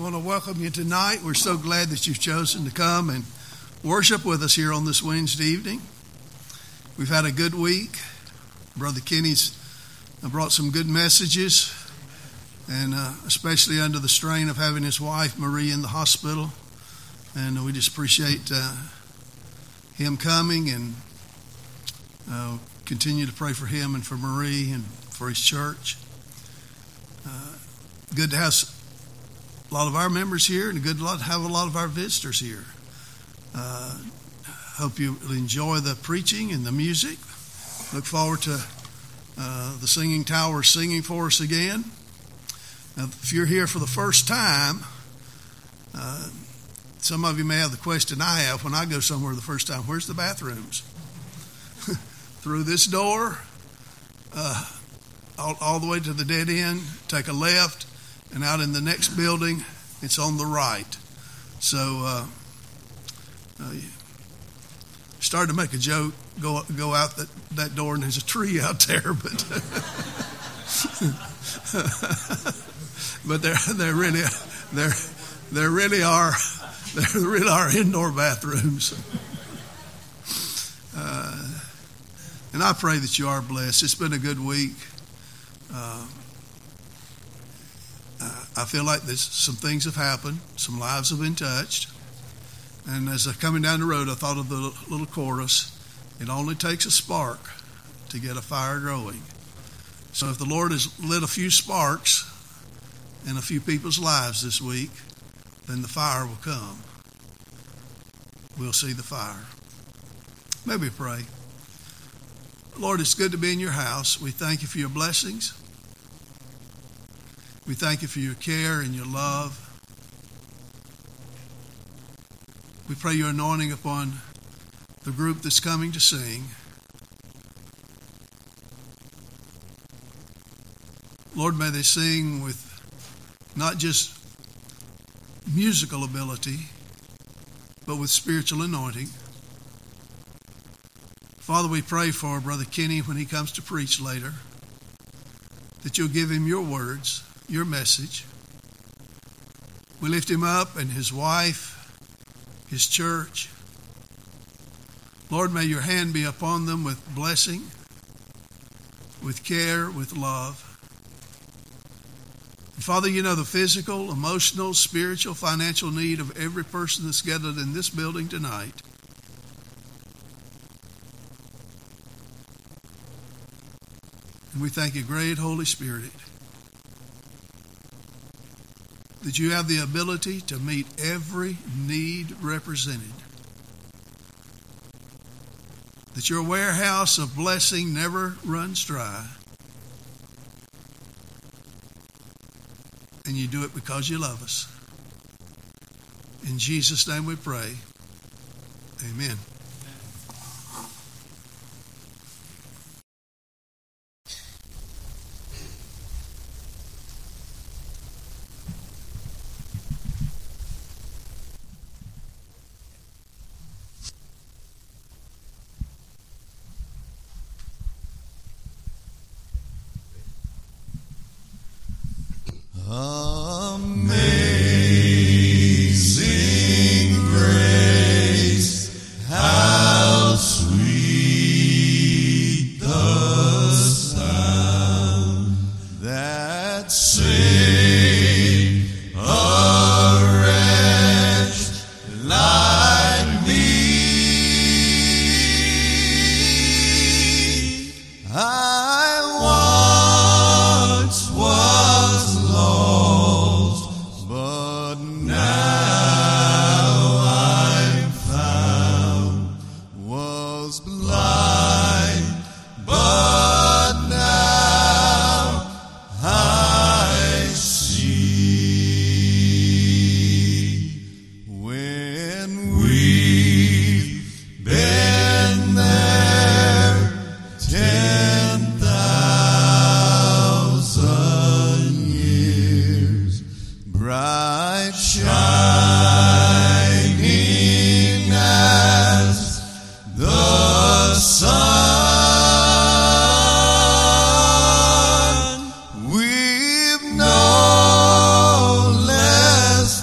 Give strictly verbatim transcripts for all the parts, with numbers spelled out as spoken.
want to welcome you tonight. We're so glad that you've chosen to come and worship with us here on this Wednesday evening. We've had a good week. Brother Kenny's brought some good messages, and uh, especially under the strain of having his wife Marie in the hospital. And we just appreciate uh, him coming, and uh, continue to pray for him and for Marie and for his church. Uh, good to have a lot of our members here, and good to have a lot of our visitors here. Uh, hope you enjoy the preaching and the music. Look forward to uh, the singing tower singing for us again. Now, if you're here for the first time, uh, some of you may have the question I have when I go somewhere the first time: where's the bathrooms? Through this door, uh, all, all the way to the dead end, take a left, and out in the next building, it's on the right. So, uh, uh, started to make a joke, go go out that, that door, and there's a tree out there, but but there there really there there really are there really are indoor bathrooms. Uh, and I pray that you are blessed. It's been a good week. Uh, I feel like there's some things have happened. Some lives have been touched. And as I'm coming down the road, I thought of the little chorus: it only takes a spark to get a fire growing. So if the Lord has lit a few sparks in a few people's lives this week, then the fire will come. We'll see the fire. Maybe pray. Lord, it's good to be in your house. We thank you for your blessings. We thank you for your care and your love. We pray your anointing upon the group that's coming to sing. Lord, may they sing with not just musical ability, but with spiritual anointing. Father, we pray for Brother Kenny when he comes to preach later, that you'll give him your words, your message. We lift him up and his wife, his church. Lord, may your hand be upon them with blessing, with care, with love. And Father, you know the physical, emotional, spiritual, financial need of every person that's gathered in this building tonight. And we thank you, great Holy Spirit, that you have the ability to meet every need represented. That your warehouse of blessing never runs dry. And you do it because you love us. In Jesus' name we pray. Amen. Amazing grace, how sweet the sound that saved a wretch like me. I once was lost, but now I'm found. Was blind, but now I see. When we've been there ten thousand years, bright shining as the sun, we've no less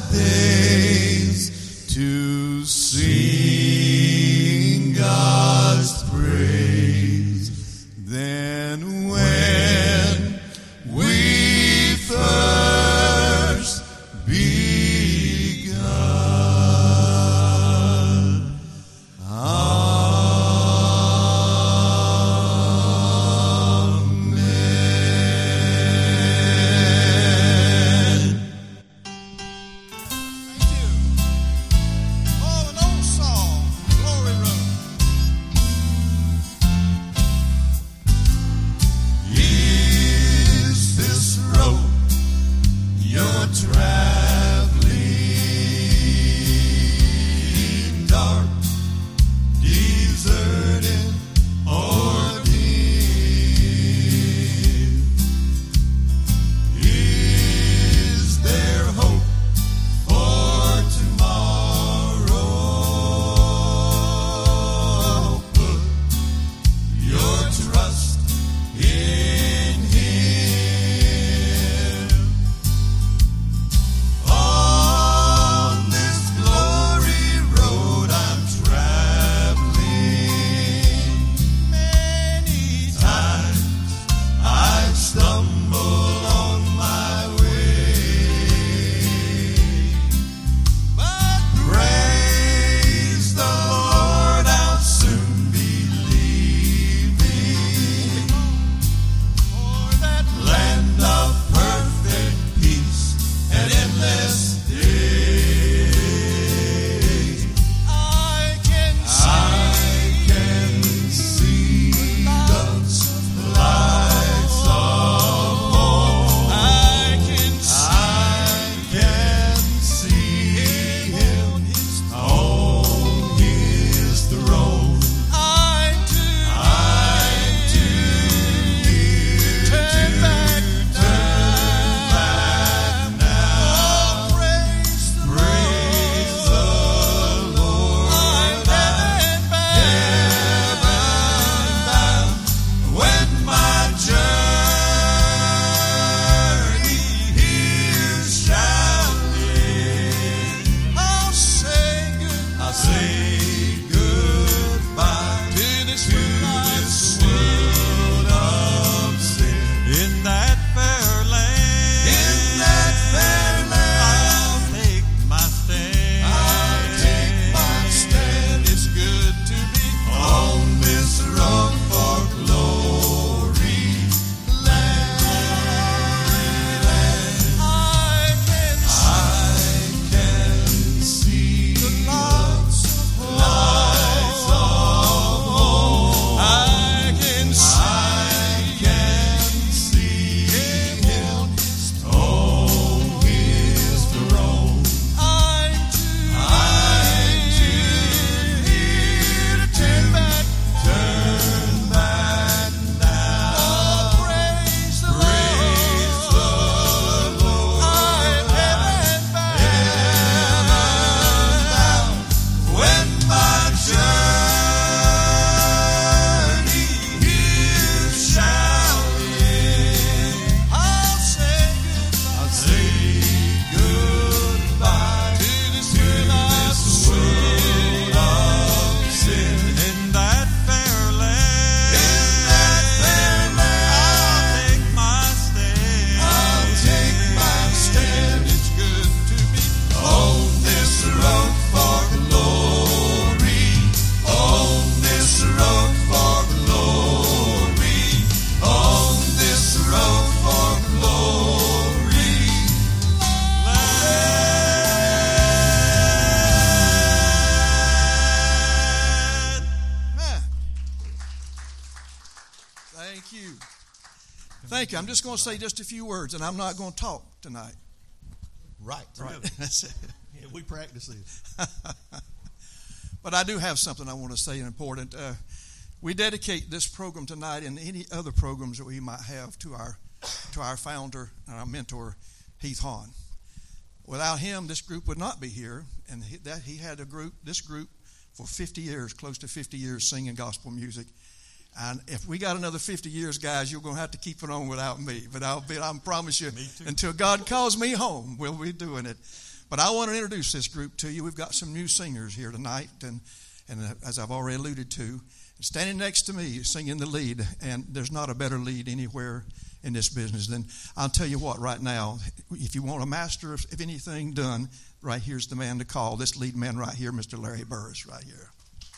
Thank you. I'm just going to say just a few words, and I'm not going to talk tonight. Right. Right. That's it. Yeah, we practice this. But I do have something I want to say important. Uh, we dedicate this program tonight and any other programs that we might have to our to our founder and our mentor, Heath Hahn. Without him, this group would not be here, and he, that he had a group, this group, for fifty years, close to fifty years, singing gospel music. And if we got another fifty years, guys, you're going to have to keep it on without me. But I'll be, I promise you, until God calls me home, we'll be doing it. But I want to introduce this group to you. We've got some new singers here tonight, and and uh, as I've already alluded to, standing next to me, singing the lead, and there's not a better lead anywhere in this business. Then I'll tell you what, right now, if you want a master of, of anything done, right here's the man to call. This lead man right here, Mister Larry Burris, right here.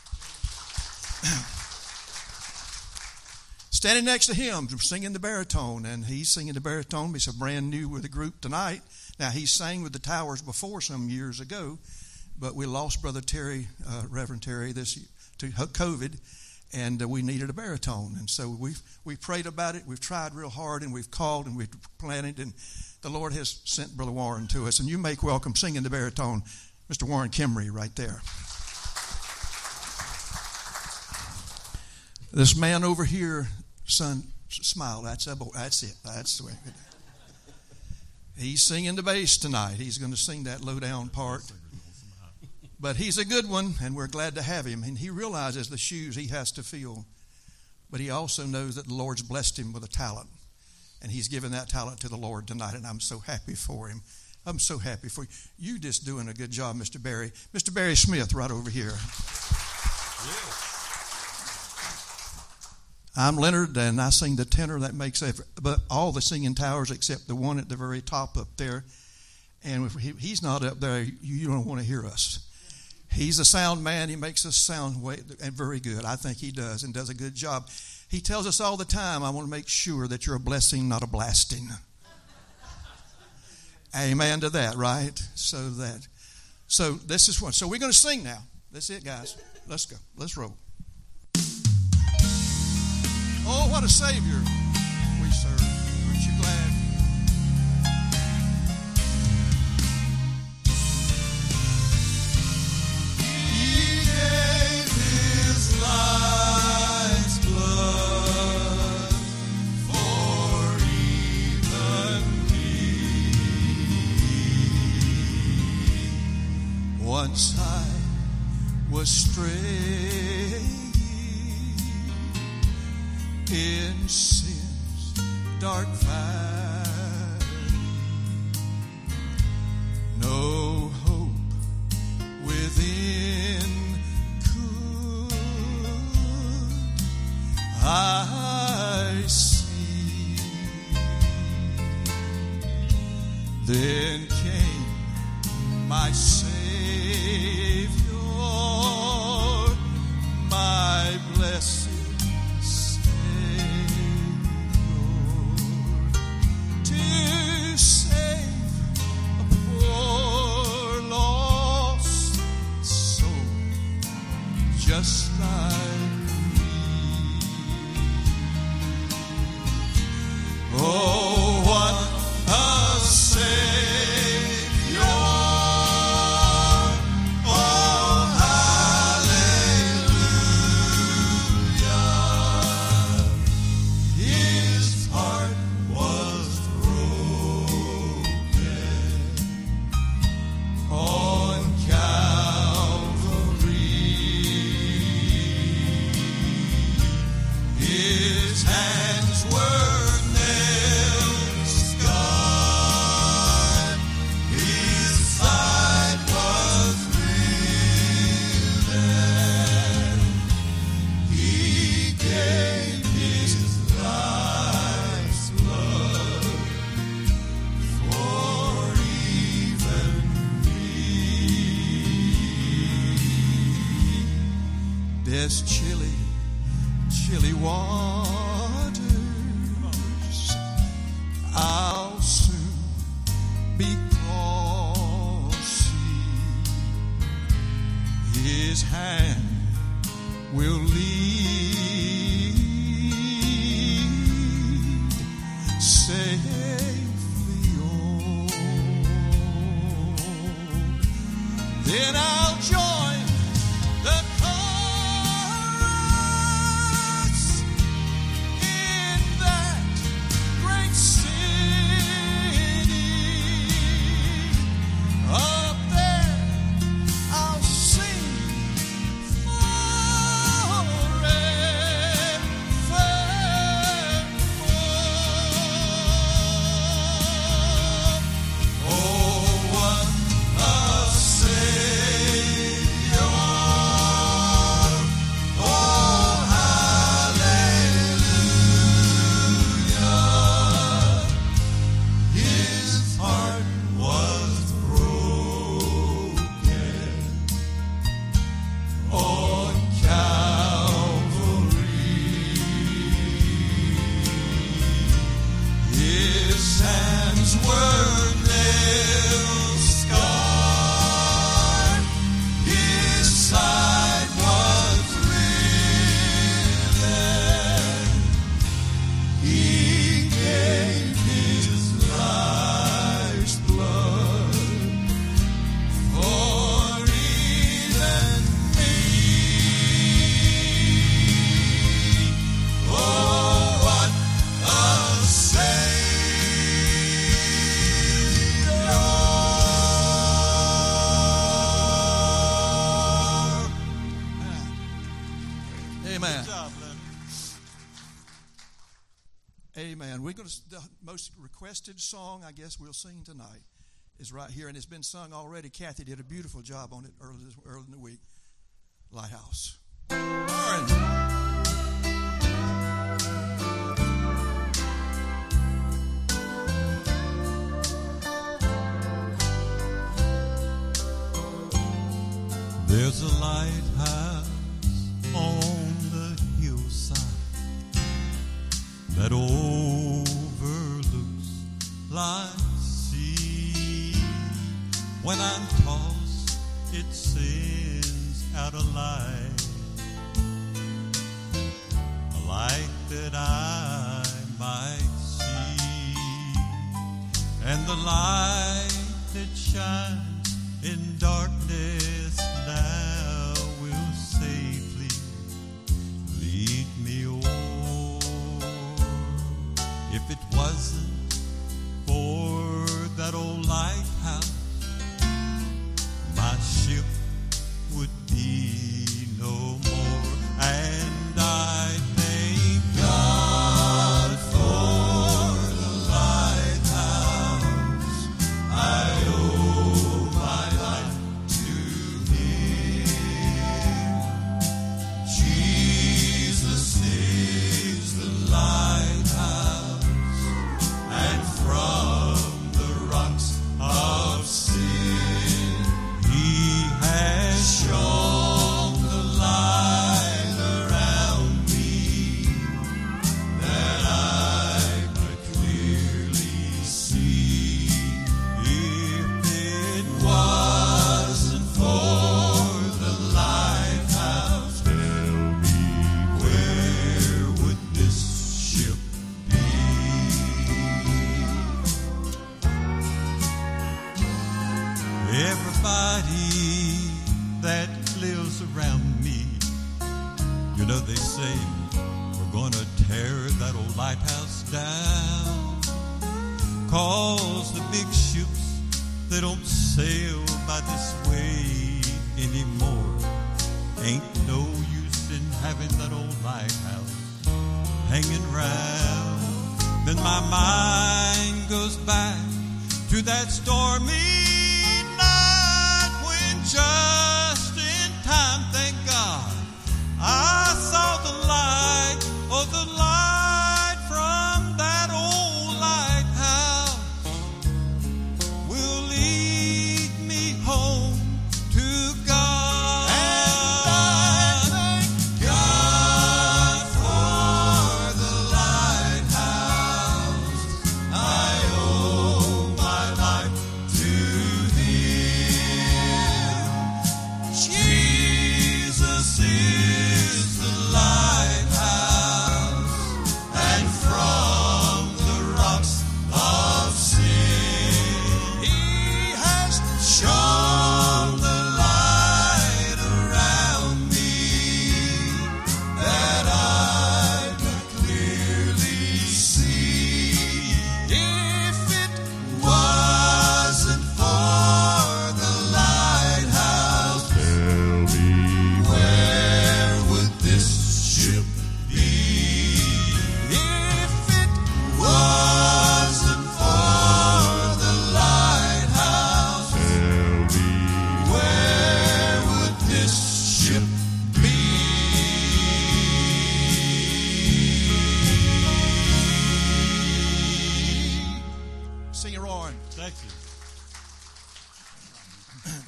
Standing next to him, singing the baritone, and he's singing the baritone. He's a brand new with the group tonight. Now, he sang with the Towers before some years ago, but we lost Brother Terry, uh, Reverend Terry, this to COVID, and uh, we needed a baritone. And so we've we prayed about it. We've tried real hard, and we've called, and we've planted, and the Lord has sent Brother Warren to us. And you make welcome singing the baritone, Mister Warren Kimry, right there. This man over here, son, smile. That's a boy. That's it. That's the way. He's singing the bass tonight. He's going to sing that low-down part. But he's a good one, and we're glad to have him. And he realizes the shoes he has to fill. But he also knows that the Lord's blessed him with a talent. And he's given that talent to the Lord tonight, and I'm so happy for him. I'm so happy for you. You just doing a good job, Mister Barry. Mister Barry Smith, right over here. Yeah. I'm Leonard, and I sing the tenor. That makes every, but all the singing towers except the one at the very top up there. And if he, he's not up there, you don't want to hear us. He's a sound man. He makes us sound way, and very good. I think he does, and does a good job. He tells us all the time, I want to make sure that you're a blessing, not a blasting. Amen to that, right? So that, so this is what. So we're going to sing now. That's it, guys. Let's go. Let's roll. Oh, what a Savior we serve. Aren't you glad? He gave his life's blood for even me. Once I was straying in sin's dark valley, no hope within could I see. Then came my Savior, my blessed just like me. Oh, what a Savior. Oh, hallelujah. His heart was broken on Calvary. His hands were nailed scarred. His side was riven. He gave his life's blood for even me. There's chilly chilly waters I'll soon be crossing. His hand will lead then I'll join the chorus in that great city. Up there I'll sing forevermore. Oh, what a Savior. Oh, hallelujah. His heart was broken on Calvary. His hands were nail scarred. His side was riven. He gave his life's blood for even me. Oh, what a Savior. Amen. Amen. We're going to, the most requested song I guess we'll sing tonight is right here, and it's been sung already. Kathy did a beautiful job on it early, early in the week. Lighthouse. Lauren. There's a lighthouse on the hillside that overlooks life's sea. When I'm tossed, it sends out a light, a light that I might see. And the light that shines in darkness now will safely lead me o'er. If it wasn't for that old lighthouse, my ship would be no more. And I thank God for the lighthouse. I owe my life to Him. Jesus is the lighthouse, and from the rocks of sin He has shone the light around me, that I might clearly see. If it wasn't for the lighthouse, tell me, where would this ship be? Everybody that lives around me, you know, they say we're going to tear that old lighthouse down, 'cause the big ships, they don't sail by this way anymore. Ain't no use in having that old lighthouse hanging round. Then my mind goes back to that stormy night when, just in time, thank God, I saw the light, oh, the light from that old lighthouse will lead me home to God. And I thank God for the lighthouse. I owe my life to Him. Jesus is the lighthouse, and from the rocks of sin He has shone the light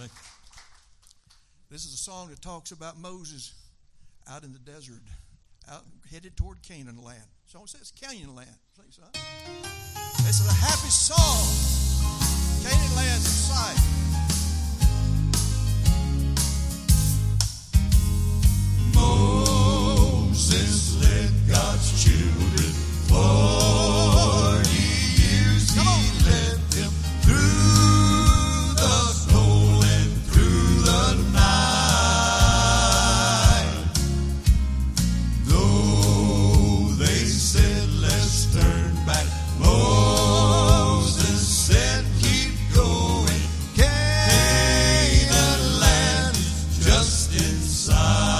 Thank you. This is a song that talks about Moses out in the desert, out headed toward Canaan land. So it says Canaan land. See, son? This is a happy song. Canaan land's in sight. Moses led God's children forty years. He led them through the snow and through the night. Though they said, let's turn back, Moses said, keep going. Canaan land just inside.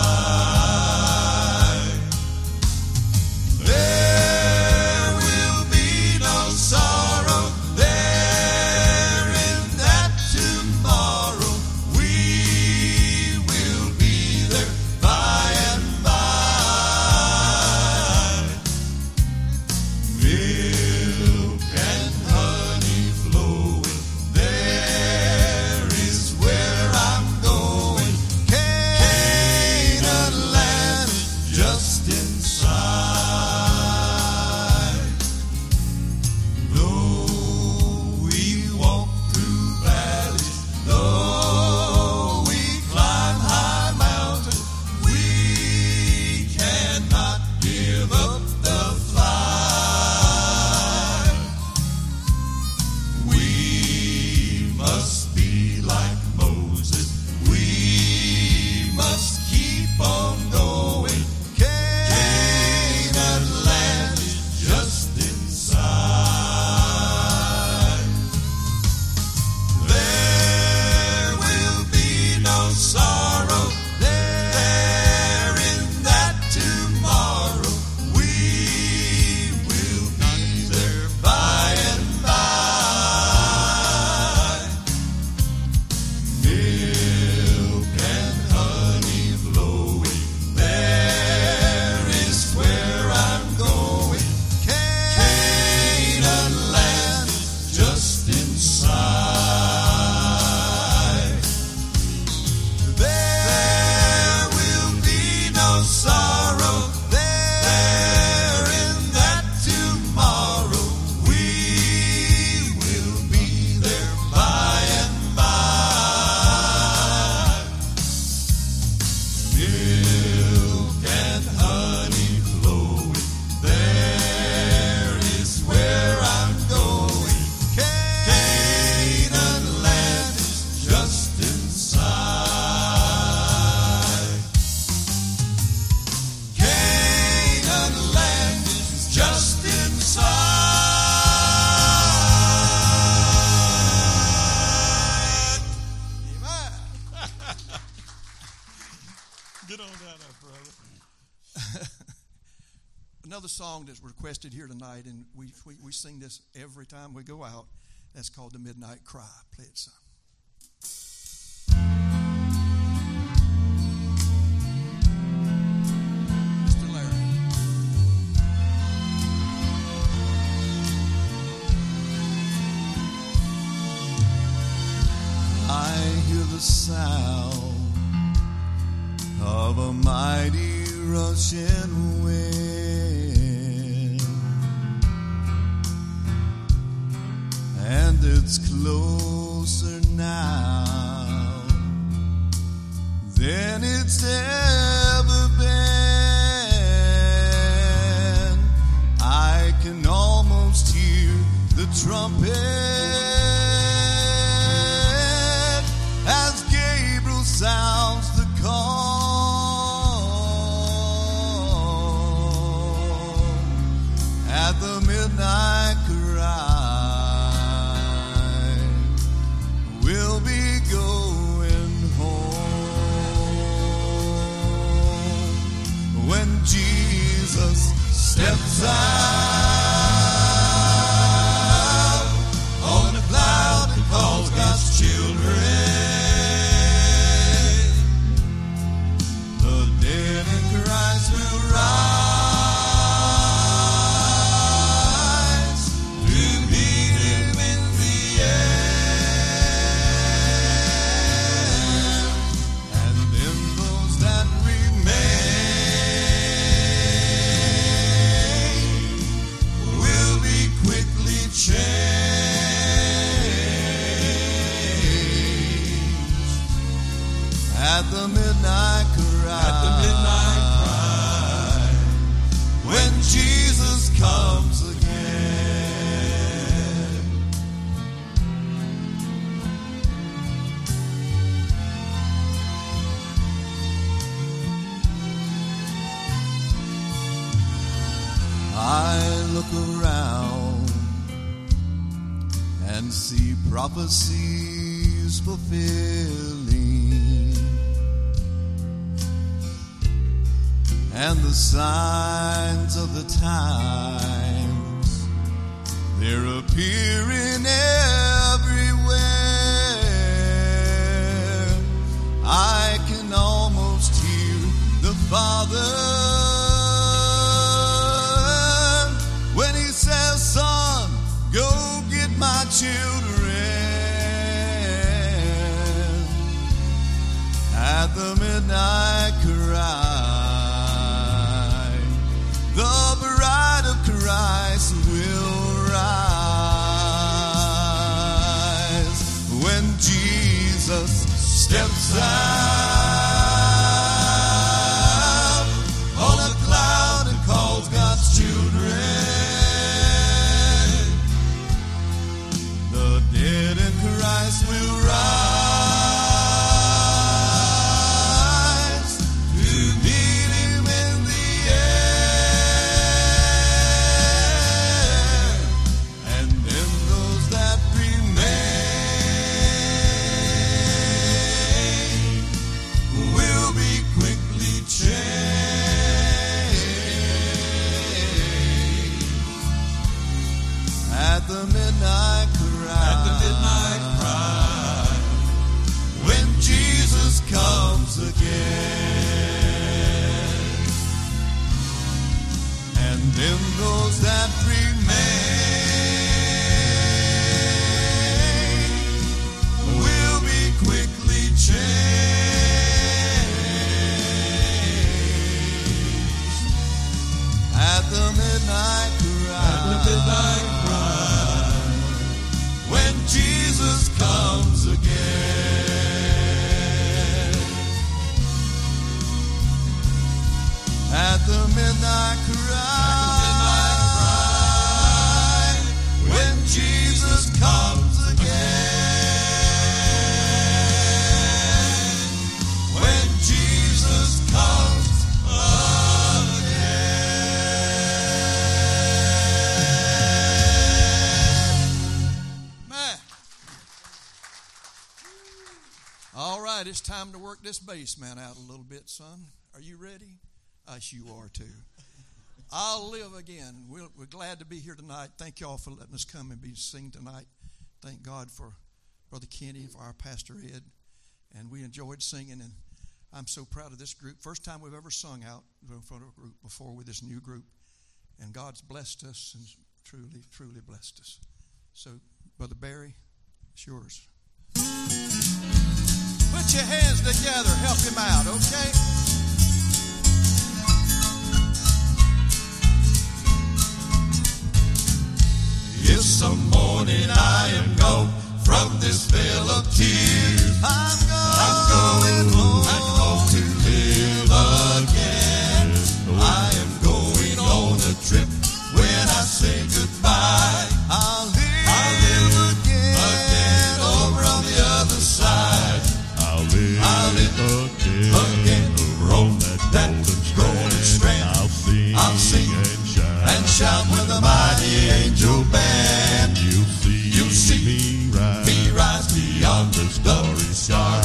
Another song that's requested here tonight, and we, we, we sing this every time we go out. That's called The Midnight Cry. Play it, son. Mister Larry. I hear the sound of a mighty rushing wind, and it's closer now than it's ever been. I can almost hear the trumpet as Gabriel sounds the call at the midnight cry. We'll be going home when Jesus steps out on the cloud and calls God's children. The dead in Christ will rise to meet Him in the air. At the midnight cry. At the midnight cry. When Jesus comes again. I look around and see prophecies fulfilling, and the signs of the times, they're appearing everywhere. I can almost hear the Father when he says, son, go get my children. At the midnight cry, the bride of Christ will rise. When Jesus steps out on a cloud and calls God's children, the dead in Christ will rise to meet him in the air. And then those that remain will be quickly changed. At the midnight cry. At the midnight cry. When Jesus comes again. And then those that remain will be quickly changed. At the midnight cry. At the midnight cry. When Jesus comes again. At the midnight cry. When Jesus comes again. When Jesus comes again. Man. All right, it's time to work this bass man out a little bit, son. Are you ready? Us, you are too. I'll live again. We're, we're glad to be here tonight. Thank y'all for letting us come and be sing tonight. Thank God for Brother Kenny, for our Pastor Ed. And we enjoyed singing, and I'm so proud of this group. First time we've ever sung out in front of a group before with this new group. And God's blessed us and truly, truly blessed us. So, Brother Barry, it's yours. Put your hands together. Help him out, okay? If some morning I am gone from this vale of tears, I'm going, I'm going home, I'm home to live again. I am going on a trip. When I say goodbye, I'll live, I'll live again, again over on the other side. I'll live, I'll live again, again over on that, that golden strand. strand. I'll sing, I'll sing and shout, and shout with a mighty angel band. You'll see, You'll see me rise, me rise beyond the starry sky.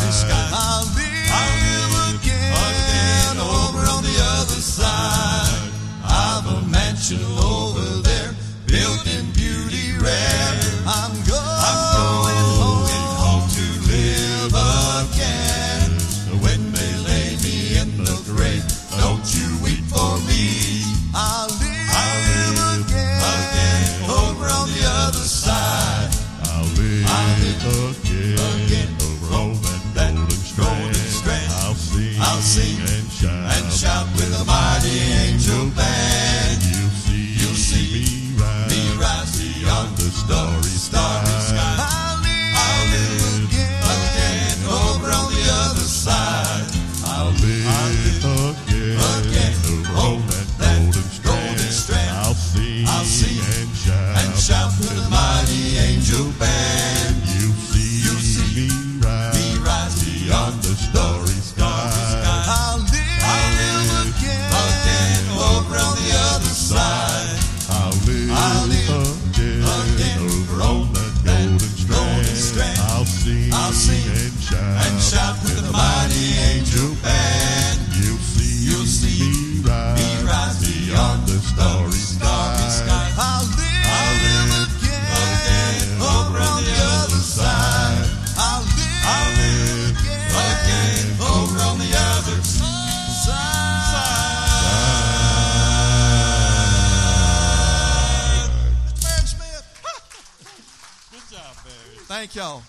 Thank y'all.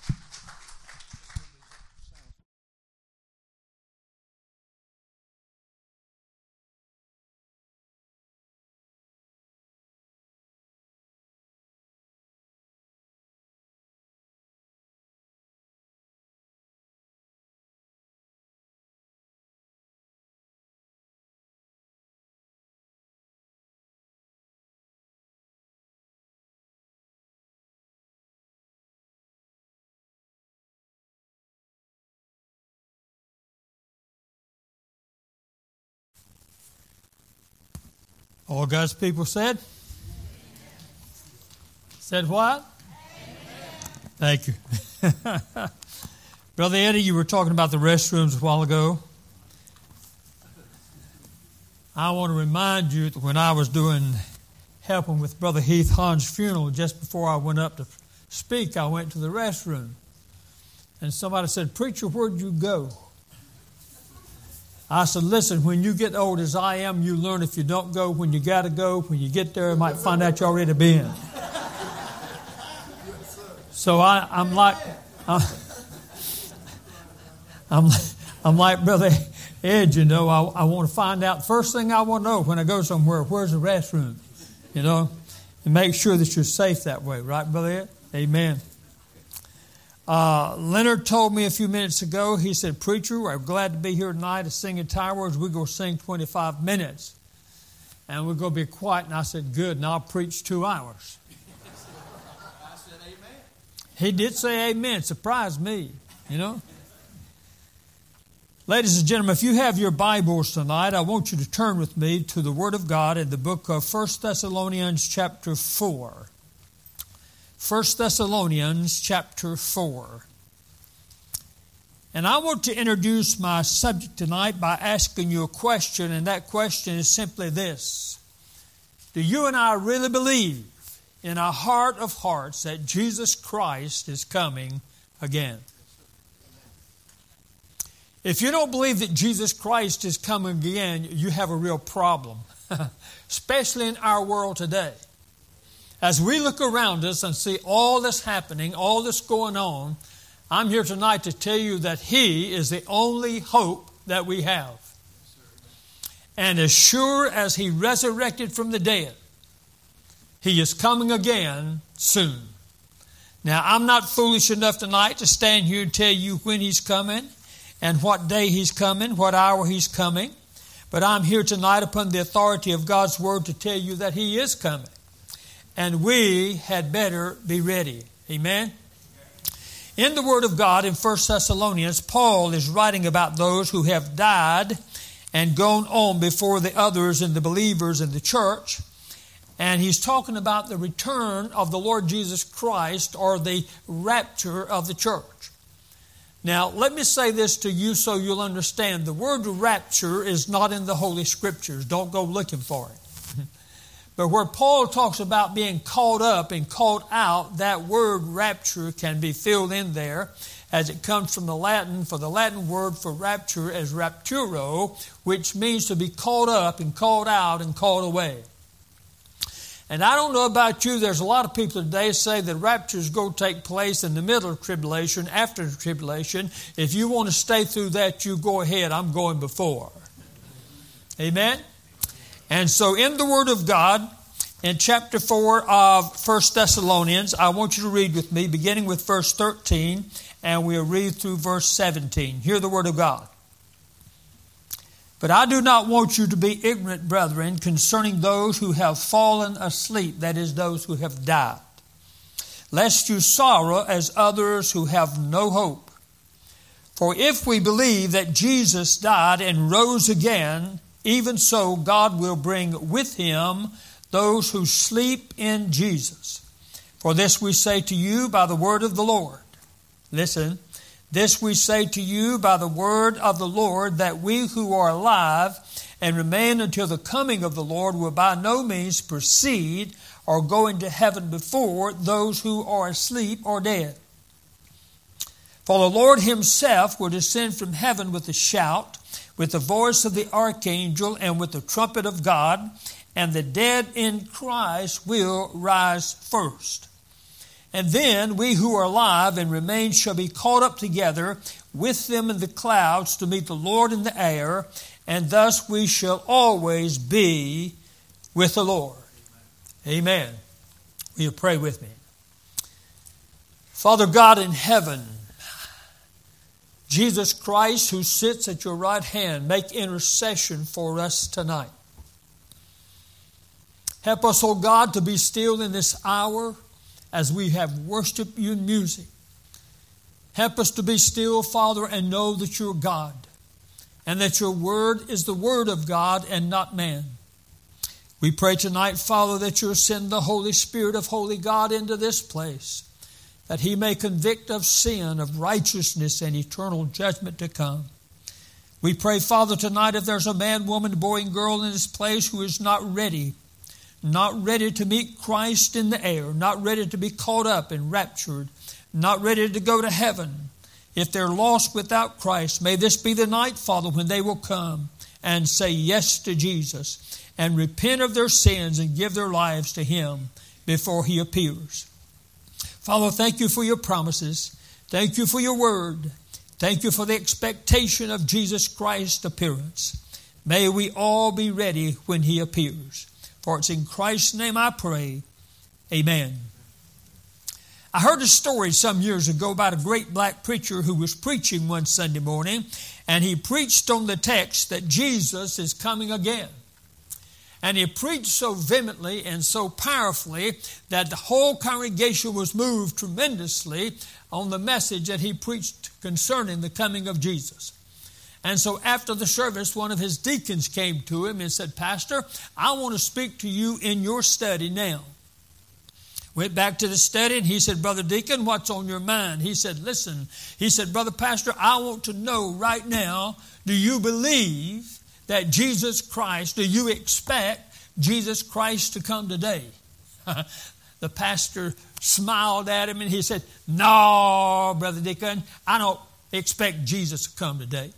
All God's people said? Said what? Amen. Thank you. Brother Eddie, you were talking about the restrooms a while ago. I want to remind you that when I was doing, helping with Brother Heath Hahn's funeral, just before I went up to speak, I went to the restroom. And somebody said, "Preacher, where'd you go?" I said, "Listen, when you get old as I am, you learn if you don't go when you got to go. When you get there, you might find out you already been." So I, I'm like, I'm, I'm, I'm like Brother Ed, you know, I, I want to find out. First thing I want to know when I go somewhere, where's the restroom? You know, and make sure that you're safe that way. Right, Brother Ed? Amen. Uh, Leonard told me a few minutes ago, he said, "Preacher, we're glad to be here tonight to sing in Towers. We're going to sing twenty-five minutes. And we're going to be quiet." And I said, "Good, and I'll preach two hours. I said amen. He did say amen. Surprised me, you know. Ladies and gentlemen, if you have your Bibles tonight, I want you to turn with me to the Word of God in the book of First Thessalonians chapter four. First Thessalonians chapter four. And I want to introduce my subject tonight by asking you a question, and that question is simply this: do you and I really believe in our heart of hearts that Jesus Christ is coming again? If you don't believe that Jesus Christ is coming again, you have a real problem, especially in our world today. As we look around us and see all this happening, all this going on, I'm here tonight to tell you that He is the only hope that we have. And as sure as He resurrected from the dead, He is coming again soon. Now, I'm not foolish enough tonight to stand here and tell you when He's coming and what day He's coming, what hour He's coming. But I'm here tonight upon the authority of God's Word to tell you that He is coming. And we had better be ready. Amen? In the Word of God in First Thessalonians, Paul is writing about those who have died and gone on before the others and the believers in the church. And he's talking about the return of the Lord Jesus Christ, or the rapture of the church. Now, let me say this to you so you'll understand. The word rapture is not in the Holy Scriptures. Don't go looking for it. But where Paul talks about being caught up and caught out, that word rapture can be filled in there, as it comes from the Latin, for the Latin word for rapture is rapturo, which means to be caught up and caught out and caught away. And I don't know about you, there's a lot of people today say that rapture is going to take place in the middle of tribulation, after the tribulation. If you want to stay through that, you go ahead. I'm going before. Amen? And so in the Word of God, in chapter four of First Thessalonians, I want you to read with me, beginning with verse thirteen, and we'll read through verse seventeen. Hear the Word of God. "But I do not want you to be ignorant, brethren, concerning those who have fallen asleep," that is, those who have died, "lest you sorrow as others who have no hope. For if we believe that Jesus died and rose again, even so God will bring with Him those who sleep in Jesus. For this we say to you by the word of the Lord." Listen. "This we say to you by the word of the Lord, that we who are alive and remain until the coming of the Lord will by no means precede or go into heaven before those who are asleep or dead. For the Lord Himself will descend from heaven with a shout, with the voice of the archangel, and with the trumpet of God, and the dead in Christ will rise first. And then we who are alive and remain shall be caught up together with them in the clouds to meet the Lord in the air, and thus we shall always be with the Lord. Amen. Will you pray with me? Father God in heaven, Jesus Christ who sits at your right hand, make intercession for us tonight. Help us, O God, to be still in this hour as we have worshiped you in music. Help us to be still, Father, and know that you're God, and that your word is the word of God and not man. We pray tonight, Father, that you'll send the Holy Spirit of Holy God into this place, that he may convict of sin, of righteousness, and eternal judgment to come. We pray, Father, tonight if there's a man, woman, boy, and girl in this place who is not ready, not ready to meet Christ in the air, not ready to be caught up and raptured, not ready to go to heaven, if they're lost without Christ, may this be the night, Father, when they will come and say yes to Jesus and repent of their sins and give their lives to him before he appears. Father, thank you for your promises. Thank you for your word. Thank you for the expectation of Jesus Christ's appearance. May we all be ready when he appears. For it's in Christ's name I pray. Amen. I heard a story some years ago about a great black preacher who was preaching one Sunday morning, and he preached on the text that Jesus is coming again. And he preached so vehemently and so powerfully that the whole congregation was moved tremendously on the message that he preached concerning the coming of Jesus. And so after the service, one of his deacons came to him and said, "Pastor, I want to speak to you in your study now." Went back to the study and he said, "Brother Deacon, what's on your mind?" He said, "Listen," he said, "Brother Pastor, I want to know right now, do you believe that Jesus Christ, do you expect Jesus Christ to come today?" The pastor smiled at him and he said, "No, Brother Deacon, I don't expect Jesus to come today."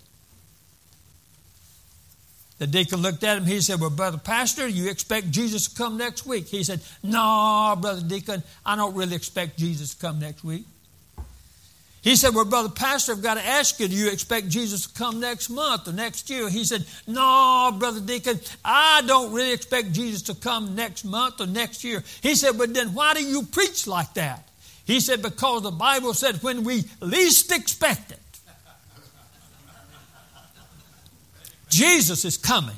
The deacon looked at him. He said, "Well, Brother Pastor, you expect Jesus to come next week?" He said, "No, Brother Deacon, I don't really expect Jesus to come next week." He said, "Well, Brother Pastor, I've got to ask you, do you expect Jesus to come next month or next year?" He said, "No, Brother Deacon, I don't really expect Jesus to come next month or next year." He said, "But then why do you preach like that?" He said, "Because the Bible said when we least expect it, Jesus is coming."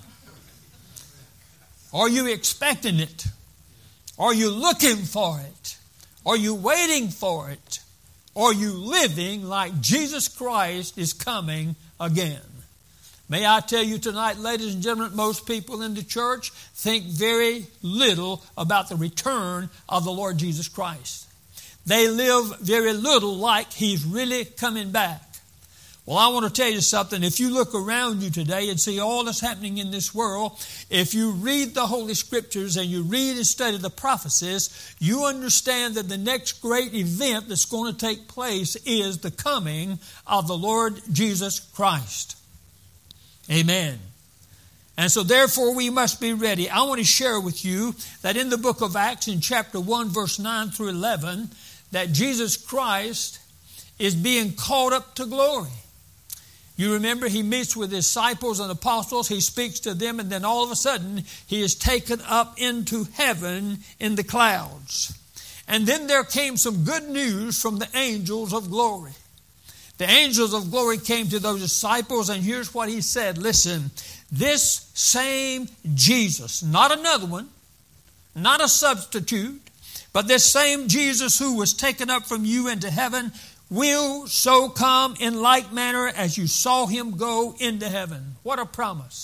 Are you expecting it? Are you looking for it? Are you waiting for it? Are you living like Jesus Christ is coming again? May I tell you tonight, ladies and gentlemen, most people in the church think very little about the return of the Lord Jesus Christ. They live very little like he's really coming back. Well, I want to tell you something. If you look around you today and see all that's happening in this world, if you read the Holy Scriptures and you read and study the prophecies, you understand that the next great event that's going to take place is the coming of the Lord Jesus Christ. Amen. And so therefore we must be ready. I want to share with you that in the book of Acts in chapter one, verse nine through eleven, that Jesus Christ is being caught up to glory. You remember he meets with his disciples and apostles, he speaks to them, and then all of a sudden he is taken up into heaven in the clouds. And then there came some good news from the angels of glory. The angels of glory came to those disciples, and here's what he said. Listen, this same Jesus, not another one, not a substitute, but this same Jesus who was taken up from you into heaven will so come in like manner as you saw him go into heaven. What a promise.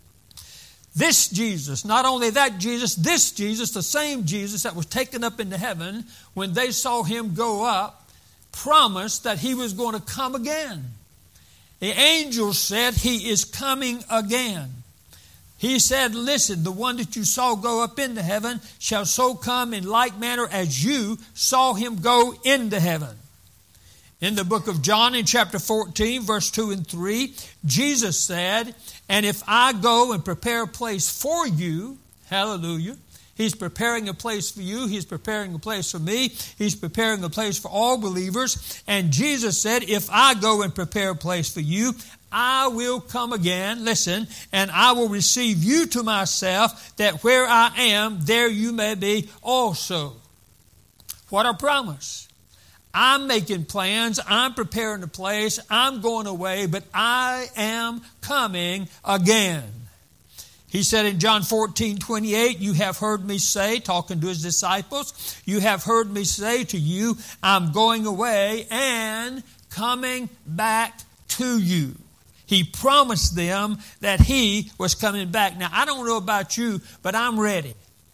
This Jesus, not only that Jesus, this Jesus, the same Jesus that was taken up into heaven, when they saw him go up, promised that he was going to come again. The angels said he is coming again. He said, listen, the one that you saw go up into heaven shall so come in like manner as you saw him go into heaven. In the book of John in chapter fourteen, verse two and three, Jesus said, "And if I go and prepare a place for you," hallelujah, He's preparing a place for you. He's preparing a place for me. He's preparing a place for all believers. And Jesus said, if I go and prepare a place for you, I will come again, listen, and I will receive you to myself, that where I am, there you may be also. What a promise. I'm making plans. I'm preparing a place. I'm going away, but I am coming again. He said in John fourteen twenty-eight, you have heard me say, talking to his disciples, you have heard me say to you, I'm going away and coming back to you. He promised them that he was coming back. Now, I don't know about you, but I'm ready.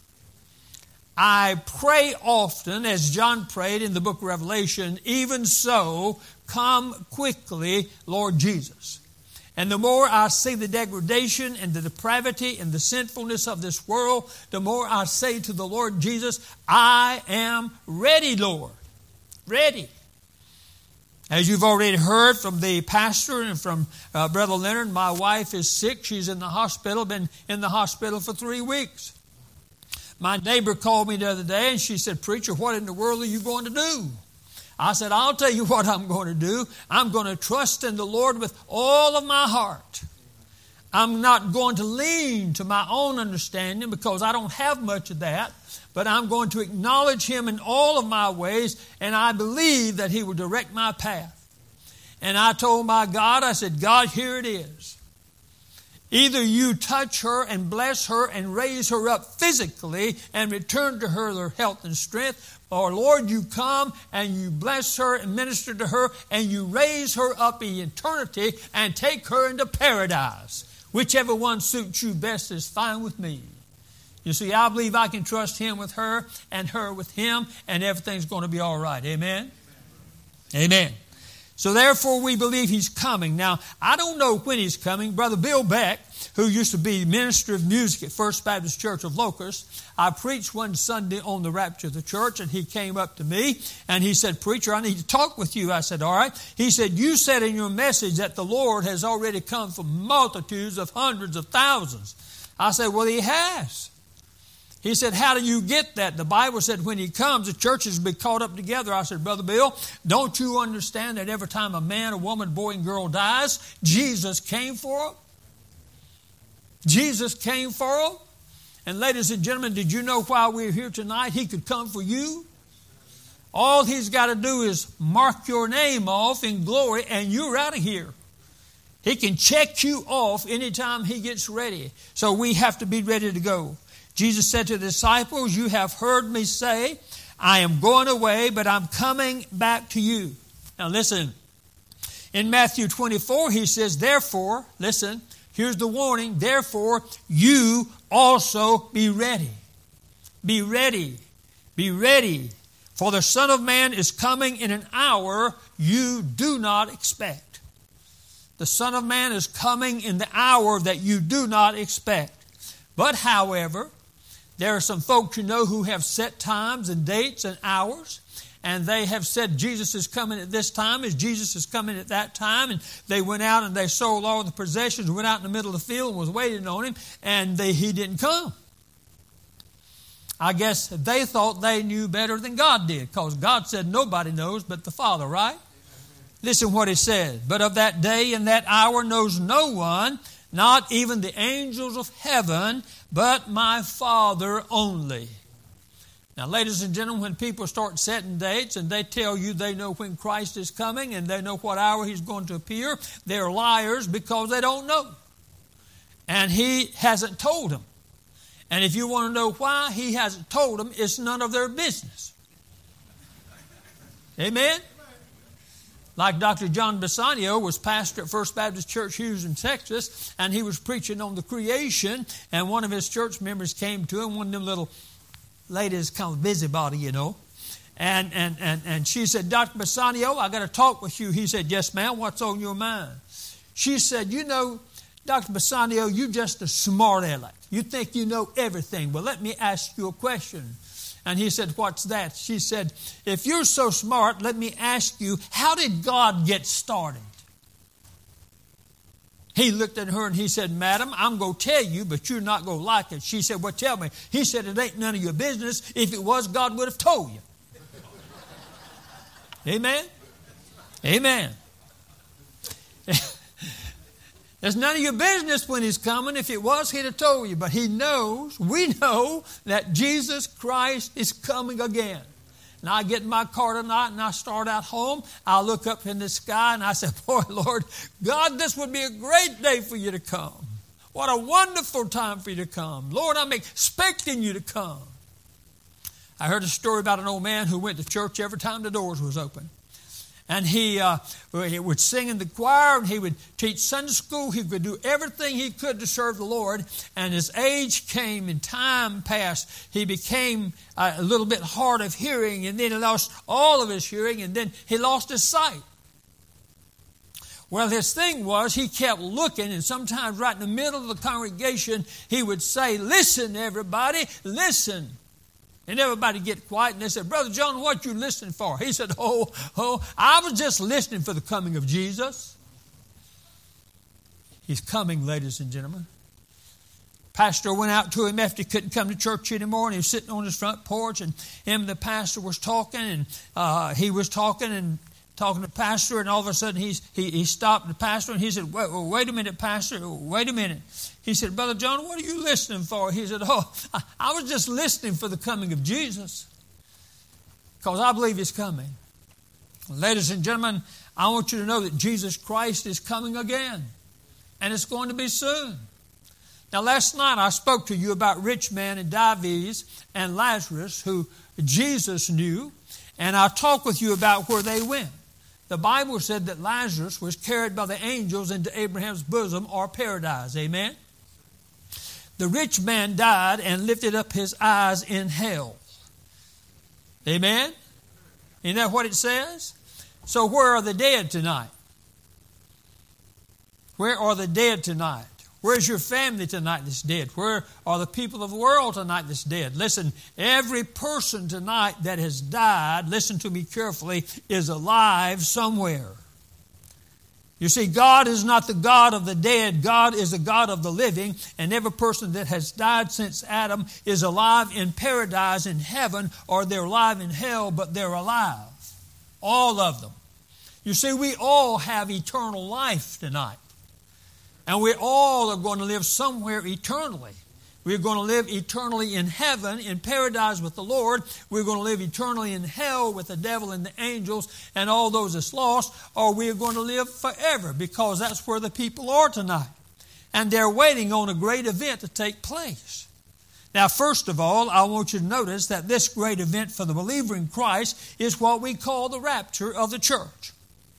I pray often, as John prayed in the book of Revelation, even so, come quickly, Lord Jesus. And the more I see the degradation and the depravity and the sinfulness of this world, the more I say to the Lord Jesus, I am ready, Lord. Ready. As you've already heard from the pastor and from uh, Brother Leonard, my wife is sick. She's in the hospital, been in the hospital for three weeks. My neighbor called me the other day and she said, Preacher, what in the world are you going to do? I said, I'll tell you what I'm going to do. I'm going to trust in the Lord with all of my heart. I'm not going to lean to my own understanding because I don't have much of that. But I'm going to acknowledge Him in all of my ways, and I believe that He will direct my path. And I told my God, I said, God, here it is. Either you touch her and bless her and raise her up physically and return to her her health and strength, or Lord, you come and you bless her and minister to her and you raise her up in eternity and take her into paradise. Whichever one suits you best is fine with me. You see, I believe I can trust Him with her and her with Him, and everything's going to be all right. Amen? Amen. Amen. So therefore we believe He's coming. Now, I don't know when He's coming. Brother Bill Beck, who used to be minister of music at First Baptist Church of Locust, I preached one Sunday on the rapture of the church, and he came up to me and he said, Preacher, I need to talk with you. I said, all right. He said, you said in your message that the Lord has already come for multitudes of hundreds of thousands. I said, well, He has. He said, how do you get that? The Bible said when He comes, the churches will be caught up together. I said, Brother Bill, don't you understand that every time a man, a woman, boy, and girl dies, Jesus came for them? Jesus came for them. And ladies and gentlemen, did you know while we're here tonight, He could come for you? All He's got to do is mark your name off in glory and you're out of here. He can check you off anytime He gets ready. So we have to be ready to go. Jesus said to the disciples, you have heard me say, I am going away, but I'm coming back to you. Now listen, in Matthew twenty-four, He says, therefore, listen, here's the warning, therefore, you also be ready. Be ready. Be ready. For the Son of Man is coming in an hour you do not expect. The Son of Man is coming in the hour that you do not expect. But however, there are some folks you know who have set times and dates and hours. And they have said Jesus is coming at this time, as Jesus is coming at that time. And they went out and they sold all the possessions, went out in the middle of the field and was waiting on Him. And they, He didn't come. I guess they thought they knew better than God did. Because God said nobody knows but the Father, right? Listen what He said. But of that day and that hour knows no one, not even the angels of heaven, but my Father only. Now, ladies and gentlemen, when people start setting dates and they tell you they know when Christ is coming and they know what hour He's going to appear, they're liars because they don't know. And He hasn't told them. And if you want to know why He hasn't told them, it's none of their business. Amen? Like Doctor John Bassanio was pastor at First Baptist Church, Houston, Texas, and he was preaching on the creation, and one of his church members came to him, one of them little ladies, kind of busybody, you know, and, and, and, and she said, Doctor Bassanio, I got to talk with you. He said, yes, ma'am, what's on your mind? She said, you know, Doctor Bassanio, you're just a smart aleck. You think you know everything. Well, let me ask you a question. And he said, what's that? She said, if you're so smart, let me ask you, how did God get started? He looked at her and he said, Madam, I'm going to tell you, but you're not going to like it. She said, well, tell me. He said, it ain't none of your business. If it was, God would have told you. Amen? Amen. It's none of your business when he's coming. If it was, he'd have told you. But he knows, we know, that Jesus Christ is coming again. And I get in my car tonight and I start out home. I look up in the sky and I say, boy, Lord, God, this would be a great day for you to come. What a wonderful time for you to come. Lord, I'm expecting you to come. I heard a story about an old man who went to church every time the doors was open. And he, uh, he would sing in the choir, and he would teach Sunday school. He would do everything he could to serve the Lord. And as age came and time passed, he became uh, a little bit hard of hearing, and then he lost all of his hearing, and then he lost his sight. Well, his thing was he kept looking, and sometimes right in the middle of the congregation, he would say, listen, everybody, listen. And everybody get quiet, and they said, Brother John, what you listening for? He said, oh, oh, I was just listening for the coming of Jesus. He's coming, ladies and gentlemen. Pastor went out to him after he couldn't come to church anymore, and he was sitting on his front porch, and him and the pastor was talking, and uh, he was talking and talking to the pastor, and all of a sudden he's, he, he stopped the pastor, and he said, wait, wait a minute, Pastor, wait a minute. He said, Brother John, what are you listening for? He said, oh, I, I was just listening for the coming of Jesus, because I believe he's coming. Ladies and gentlemen, I want you to know that Jesus Christ is coming again, and it's going to be soon. Now, last night I spoke to you about rich man and Dives and Lazarus, who Jesus knew, and I talked with you about where they went. The Bible said that Lazarus was carried by the angels into Abraham's bosom, or paradise. Amen? The rich man died and lifted up his eyes in hell. Amen? Isn't that what it says? So where are the dead tonight? Where are the dead tonight? Where's your family tonight that's dead? Where are the people of the world tonight that's dead? Listen, every person tonight that has died, listen to me carefully, is alive somewhere. You see, God is not the God of the dead. God is the God of the living. And every person that has died since Adam is alive in paradise, in heaven, or they're alive in hell, but they're alive. All of them. You see, we all have eternal life tonight. And we all are going to live somewhere eternally. We're going to live eternally in heaven, in paradise with the Lord. We're going to live eternally in hell with the devil and the angels and all those that's lost. Or we're going to live forever, because that's where the people are tonight. And they're waiting on a great event to take place. Now, first of all, I want you to notice that this great event for the believer in Christ is what we call the rapture of the church.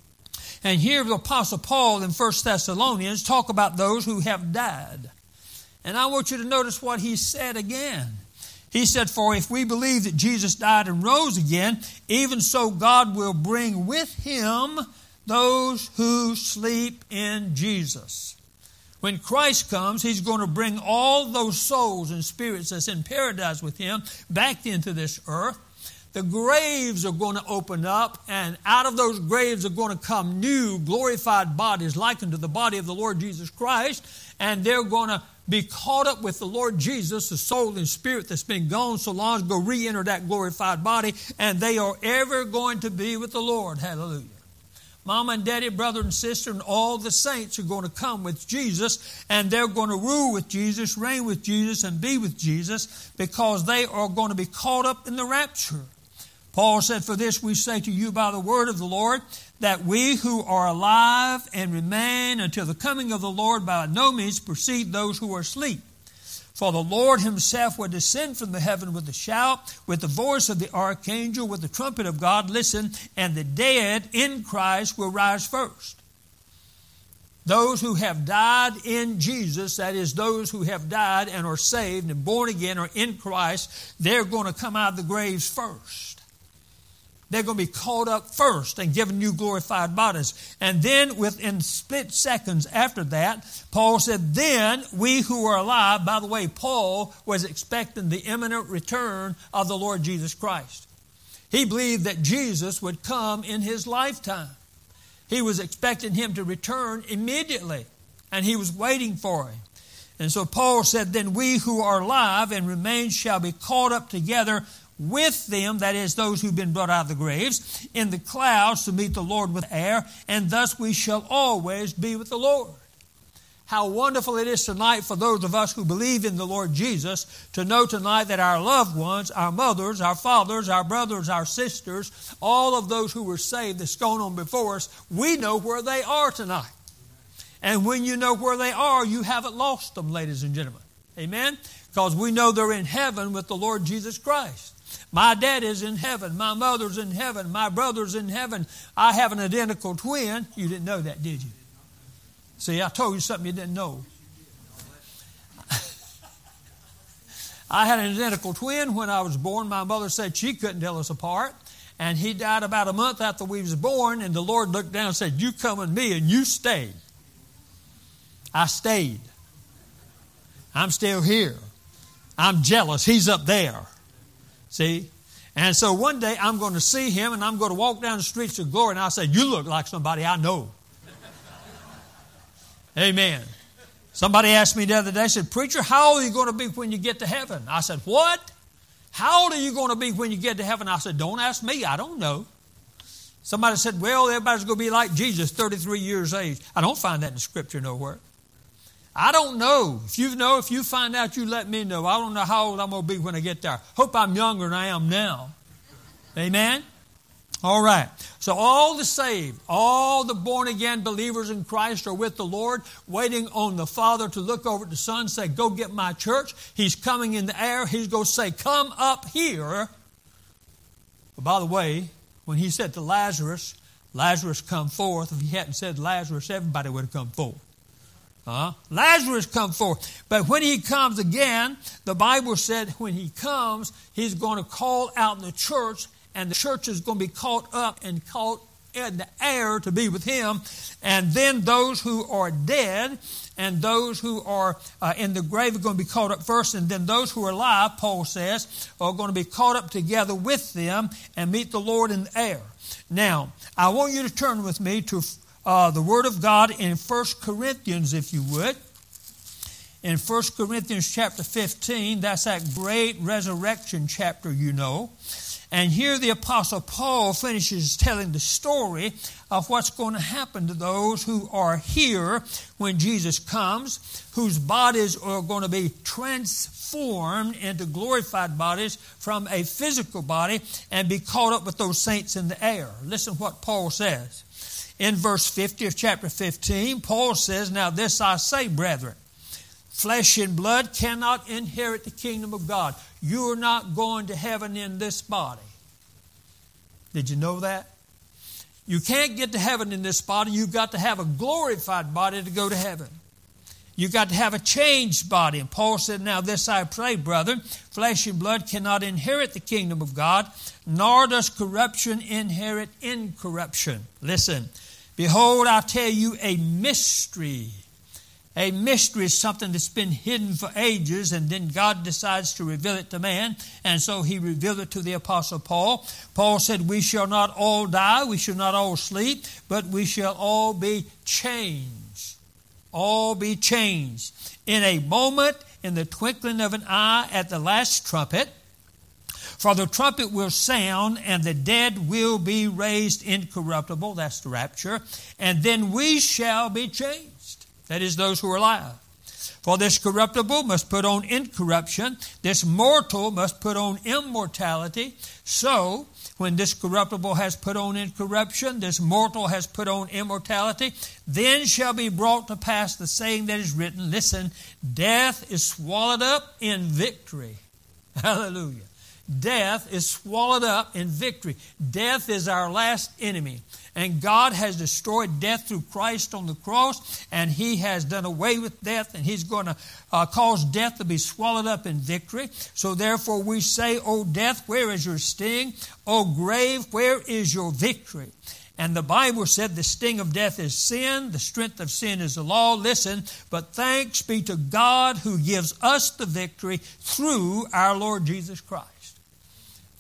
And here the Apostle Paul in First Thessalonians talk about those who have died. And I want you to notice what he said again. He said, for if we believe that Jesus died and rose again, even so God will bring with him those who sleep in Jesus. When Christ comes, he's going to bring all those souls and spirits that's in paradise with him back into this earth. The graves are going to open up, and out of those graves are going to come new glorified bodies like unto the body of the Lord Jesus Christ, and they're going to be caught up with the Lord Jesus, the soul and spirit that's been gone so long, is going to re-enter that glorified body, and they are ever going to be with the Lord. Hallelujah. Mama and daddy, brother and sister, and all the saints are going to come with Jesus, and they're going to rule with Jesus, reign with Jesus, and be with Jesus, because they are going to be caught up in the rapture. Paul said, for this we say to you by the word of the Lord, that we who are alive and remain until the coming of the Lord by no means precede those who are asleep. For the Lord himself will descend from the heaven with a shout, with the voice of the archangel, with the trumpet of God. Listen, and the dead in Christ will rise first. Those who have died in Jesus, that is, those who have died and are saved and born again or in Christ, they're going to come out of the graves first. They're going to be caught up first and given new glorified bodies. And then within split seconds after that, Paul said, then we who are alive, by the way, Paul was expecting the imminent return of the Lord Jesus Christ. He believed that Jesus would come in his lifetime. He was expecting him to return immediately. and he was waiting for him. And so Paul said, then we who are alive and remain shall be caught up together with them, that is, those who've been brought out of the graves, in the clouds to meet the Lord with air, and thus we shall always be with the Lord. How wonderful it is tonight for those of us who believe in the Lord Jesus to know tonight that our loved ones, our mothers, our fathers, our brothers, our sisters, all of those who were saved that's gone on before us, we know where they are tonight. And when you know where they are, you haven't lost them, ladies and gentlemen. Amen? Because we know they're in heaven with the Lord Jesus Christ. My dad is in heaven. My mother's in heaven. My brother's in heaven. I have an identical twin. You didn't know that, did you? See, I told you something you didn't know. I had an identical twin when I was born. My mother said she couldn't tell us apart. And he died about a month after we was born. And the Lord looked down and said, you come with me and you stayed. I stayed. I'm still here. I'm jealous. He's up there. See? And so one day I'm going to see him and I'm going to walk down the streets of glory. And I said, you look like somebody I know. Amen. Somebody asked me the other day, said, preacher, how old are you going to be when you get to heaven? I said, what? How old are you going to be when you get to heaven? I said, don't ask me. I don't know. Somebody said, well, everybody's going to be like Jesus, thirty-three years age. I don't find that in the Scripture nowhere. I don't know. If you know, if you find out, you let me know. I don't know how old I'm going to be when I get there. Hope I'm younger than I am now. Amen? All right. So all the saved, all the born-again believers in Christ are with the Lord, waiting on the Father to look over at the Son and say, go get my church. He's coming in the air. He's going to say, come up here. But by the way, when he said to Lazarus, Lazarus come forth, if he hadn't said Lazarus, everybody would have come forth. Uh, Lazarus come forth. But when he comes again, the Bible said when he comes, he's going to call out the church, and the church is going to be caught up and caught in the air to be with him. And then those who are dead and those who are uh, in the grave are going to be caught up first. And then those who are alive, Paul says, are going to be caught up together with them and meet the Lord in the air. Now, I want you to turn with me to Uh, the Word of God in First Corinthians, if you would. In First Corinthians chapter fifteen, that's that great resurrection chapter, you know. And here the Apostle Paul finishes telling the story of what's going to happen to those who are here when Jesus comes, whose bodies are going to be transformed into glorified bodies from a physical body and be caught up with those saints in the air. Listen what Paul says. In verse fifty of chapter fifteen, Paul says, now this I say, brethren, flesh and blood cannot inherit the kingdom of God. You're not going to heaven in this body. Did you know that? You can't get to heaven in this body. You've got to have a glorified body to go to heaven. You've got to have a changed body. And Paul said, now this I pray, brethren, flesh and blood cannot inherit the kingdom of God, nor does corruption inherit incorruption. Listen, behold, I tell you a mystery. A mystery is something that's been hidden for ages, and then God decides to reveal it to man, and so he revealed it to the Apostle Paul. Paul said, we shall not all die, we shall not all sleep, but we shall all be changed. All be changed. In a moment, in the twinkling of an eye, at the last trumpet. For the trumpet will sound, and the dead will be raised incorruptible. That's the rapture. And then we shall be changed. That is, those who are alive. For this corruptible must put on incorruption. This mortal must put on immortality. So, when this corruptible has put on incorruption, this mortal has put on immortality, then shall be brought to pass the saying that is written, listen, death is swallowed up in victory. Hallelujah. Death is swallowed up in victory. Death is our last enemy. And God has destroyed death through Christ on the cross, and He has done away with death, and He's going to uh, cause death to be swallowed up in victory. So therefore we say, O death, where is your sting? O grave, where is your victory? And the Bible said the sting of death is sin, the strength of sin is the law. Listen, but thanks be to God who gives us the victory through our Lord Jesus Christ.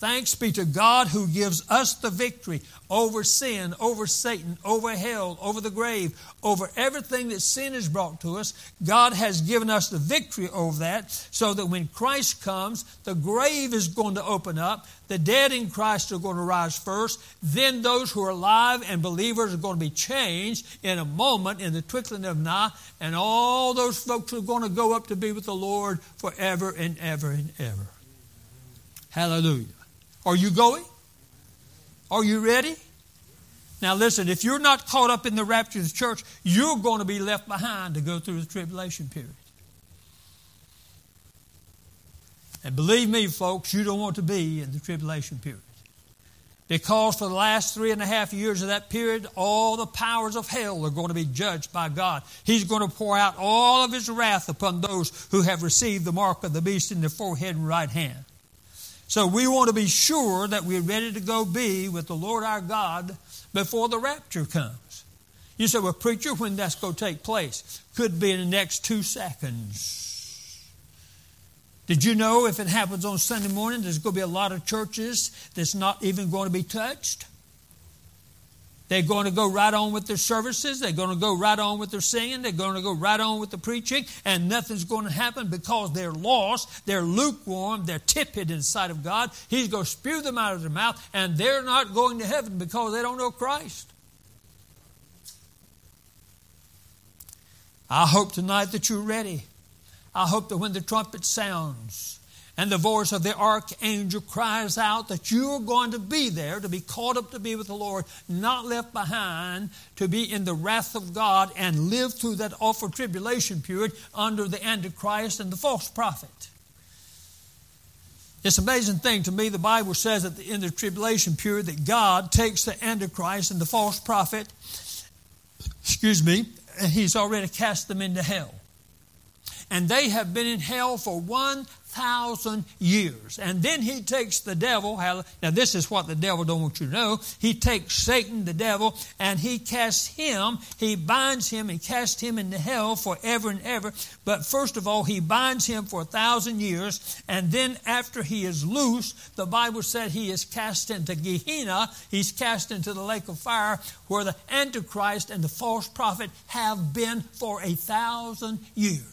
Thanks be to God who gives us the victory over sin, over Satan, over hell, over the grave, over everything that sin has brought to us. God has given us the victory over that so that when Christ comes, the grave is going to open up. The dead in Christ are going to rise first. Then those who are alive and believers are going to be changed in a moment, in the twinkling of an eye. And all those folks are going to go up to be with the Lord forever and ever and ever. Hallelujah. Are you going? Are you ready? Now listen, if you're not caught up in the rapture of the church, you're going to be left behind to go through the tribulation period. And believe me, folks, you don't want to be in the tribulation period. Because for the last three and a half years of that period, all the powers of hell are going to be judged by God. He's going to pour out all of His wrath upon those who have received the mark of the beast in their forehead and right hand. So we want to be sure that we're ready to go be with the Lord our God before the rapture comes. You say, well, preacher, when that's going to take place? Could be in the next two seconds. Did you know if it happens on Sunday morning, there's going to be a lot of churches that's not even going to be touched? They're going to go right on with their services. They're going to go right on with their singing. They're going to go right on with the preaching. And nothing's going to happen because they're lost. They're lukewarm. They're tepid in the sight of God. He's going to spew them out of their mouth. And they're not going to heaven because they don't know Christ. I hope tonight that you're ready. I hope that when the trumpet sounds and the voice of the archangel cries out that you're going to be there, to be caught up to be with the Lord, not left behind, to be in the wrath of God and live through that awful tribulation period under the Antichrist and the false prophet. It's an amazing thing to me. The Bible says at the end of the tribulation period that God takes the Antichrist and the false prophet, excuse me, and He's already cast them into hell. And they have been in hell for one thousand years. And then He takes the devil. Now this is what the devil don't want you to know. He takes Satan, the devil, and he casts him, he binds him and casts him into hell forever and ever. But first of all, he binds him for a thousand years. And then after he is loosed, the Bible said he is cast into Gehenna. He's cast into the lake of fire where the Antichrist and the false prophet have been for a thousand years.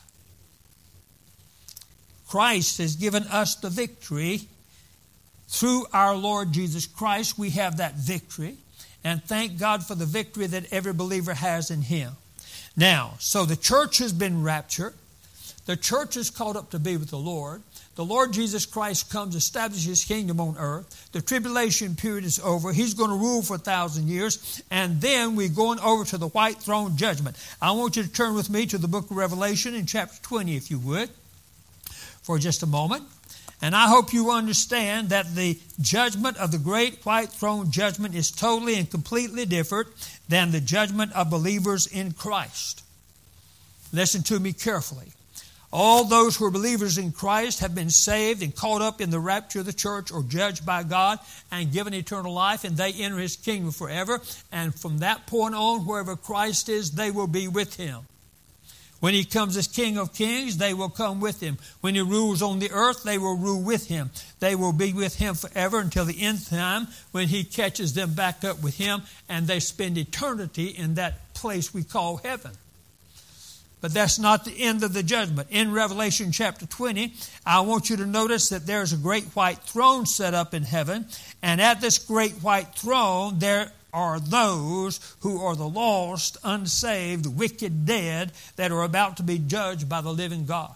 Christ has given us the victory. Through our Lord Jesus Christ, we have that victory. And thank God for the victory that every believer has in Him. Now, so the church has been raptured. The church is called up to be with the Lord. The Lord Jesus Christ comes, establishes His kingdom on earth. The tribulation period is over. He's going to rule for a thousand years. And then we're going over to the white throne judgment. I want you to turn with me to the book of Revelation in chapter twenty, if you would, for just a moment. And I hope you understand that the judgment of the great white throne judgment is totally and completely different than the judgment of believers in Christ. Listen to me carefully. All those who are believers in Christ have been saved and caught up in the rapture of the church or judged by God and given eternal life, and they enter His kingdom forever. And from that point on, wherever Christ is, they will be with Him. When He comes as King of Kings, they will come with Him. When He rules on the earth, they will rule with Him. They will be with Him forever until the end time when He catches them back up with Him and they spend eternity in that place we call heaven. But that's not the end of the judgment. In Revelation chapter twenty, I want you to notice that there's a great white throne set up in heaven. And at this great white throne, there are those who are the lost, unsaved, wicked, dead that are about to be judged by the living God.